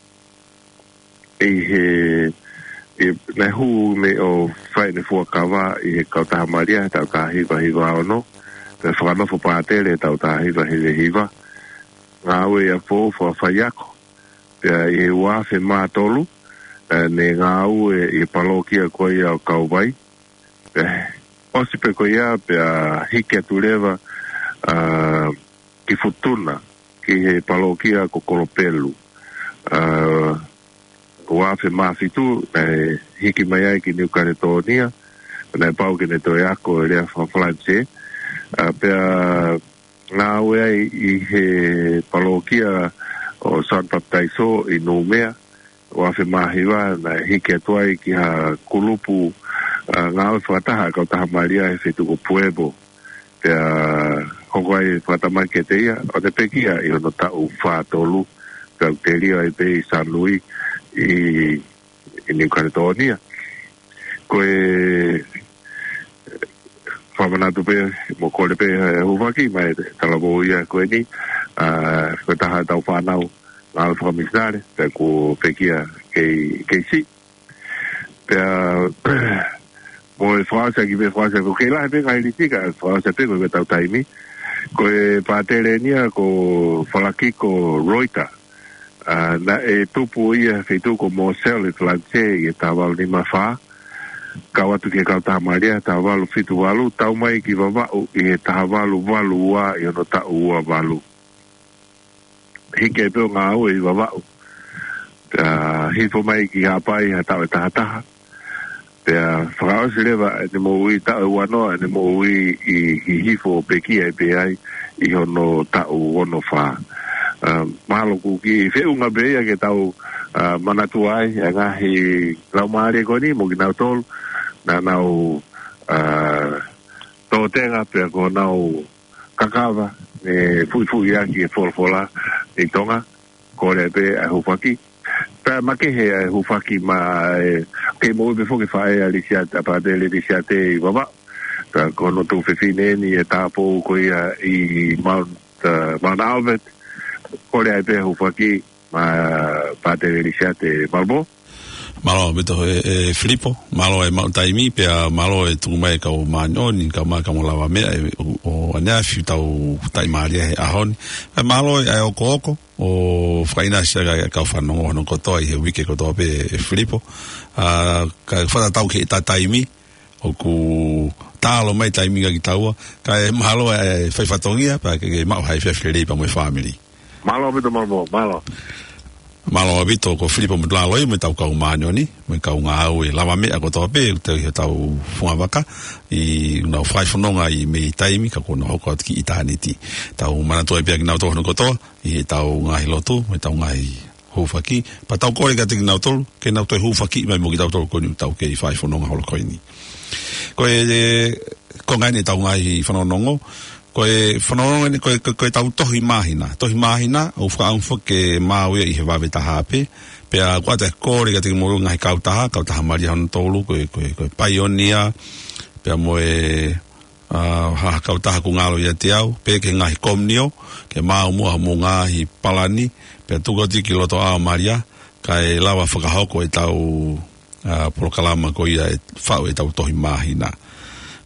Speaker 5: na hu me o whai ne fuakawa i kautaha Maria tau ka hiva ono te whanofo pātere tau ta hiva ngā ue a fo whai ako i wafe mātolu ne ngā ue i palokia koe au kauwai osi pe koe ia pe hike tulewa ki futuna ki he palokia ko Kolopelu wafe mafitu hiki mai ai ki New Caledonia na pau ki ne toi ako e rea whawhalanse pea ngā ue ai i he palokia o San Baptaiso i Numea wafe mahiwa na hiki atuai ki ha kulupu ngā ue whataha kautaha Maria e whetu ko Puebo pea hongwai whatamai ke teia o te pekia i ono tau whātolu kau te ria e pe i San Louis i New Caledonia koe whamanatu pe mo kore pe huvaki mai talabo ia koe ni koe taha tau whanau ngā whamisare pe ko pekia kei si pea mo e whaasa ki me whaasa ko kei lahe pe ngai litika whaasa pe koe tau taimi koe pātere nia ko whalaki ko Roita na e tupu ia whetu ko Mosel e Flanse i e tāwalu ni mawha kawatu ke kautaha Maria tāwalu whitu walu tau mai ki wawau i e tāwalu walu ua i ono ta ua walu hike e peo ngā ue i wawau hifo mai ki hapai ha tau e tahataha pea whakaosi lewa ne mo ui tau wanoa ne mo ui i hifo pekia e peai i ono tau ono wha mahalo kuki whiunga beia ke tau manatu ai ngahi lau maare koni mo ki nau tolu na nau tōtenga pea ko nau kakawa e fui aki e folfola i tonga kore pe a hufaki pea make he a hufaki ma ke mo ube foki whae a lisiate apatele lisiate i wama pea kono tu whiwhineni e tāpou koia i Mount Albert kore ai pe hufaki ma pātere lisiate Malbo
Speaker 2: malo beto e Filippo malo e Taimi pe malo e tumai ka o Manioni ka ma ka mo lava me o anya fitau Taimaria e ahon malo e o koko o faina chega ka fano no koto i he wiki koto pe Filippo ka fata tau ke Taimi o ku talo mai Taimi ga taua ka malo e fai fatongia pa ke ma hai fefere pa mo family
Speaker 5: malo beto
Speaker 2: malo abito ko Filippo mudlalo i me tau ka Manioni me ka nga au e lava me ko to pe te tau fuavaka i na fai fononga i me Taimi ka ko no ko ki itaniti tau mana to e pe na to no ko to i tau nga hilotu me tau nga i hufaki pa tau ko ka te na to ke na to hufaki me mo ki tau to ko ni tau ke i fai fononga holo ko ni ko e ko nga ni tau nga i fonongo koe whanonga ni koe tau tohi mahina o whaamfo ke maue i he wawe taha pe pea kua te kore ka te moru ngahi kautaha Maria hana tolu koe Pioneer pea moe haha kautaha ku ngalo ia te au pe ke ngahi Komnio ke mau mua mo ngahi Palani pea tukoti ki loto a Maria kai lawa whakahoko e tau polokalama ko ia e whau e tau tohi mahina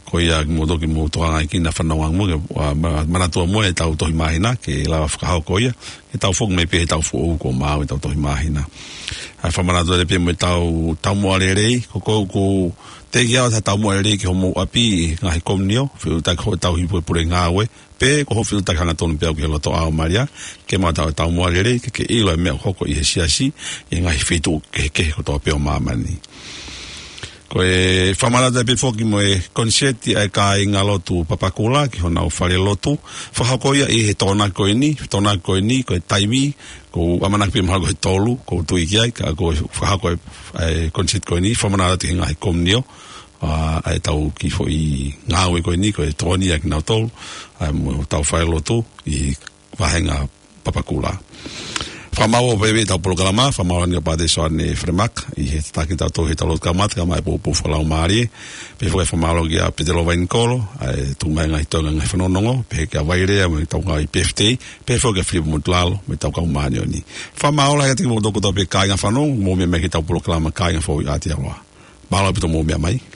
Speaker 2: ko ia mo do ki mo to nga ki na whanau mo mana tua mo e tau tohi mahina ke la whakahau ko ia e tau whok me pe e tau whu ko mau e tau tohi mahina ai whamana tua pe mo tau mo arerei ko te ia ta tau mo arerei ki homo api ngahi komnio whiu tak ho tau hipo pure ngawe pe ko ho whiu tak hanga tonu pe ki loto ao maria ke ma tau mo arerei ke ilo me hoko i he siasi i ngahi whitu ke ko tau pe o mamani ko e whamarata pe whoki mo e konseti ai ka i ngā lotu papakula ki hona o whare lotu whahakoia i he tōna koe ni ko e taimi ko amanak pe maha ko he tolu ko tui ki ai ka ko whahako e konseti koe ni whamarata te ngā he komnio ai tau ki fo i ngāwe koe ni ko e tōni ai ki nau tolu ai mo tau whare lotu i wahenga papakula Whamau o pepe tau programa, whamau ni o pade soa ne Fremak, i he taki tau tau he tau lot kamata, ka mai po whalau maari, pe whakai whamau ki a Petelo Wainkolo, ai tungai ngai tonga ngai whanonongo, pe kia wairea, me tau ngai PFT, pe whakai Filipe Mutlalo, me tau kau maani o ni. Whamau la hea tiki mo toko tau pe kāinga whanong, mo mea me ki tau programa kāinga whau i ati aroa. Mālo pito mo mea mai.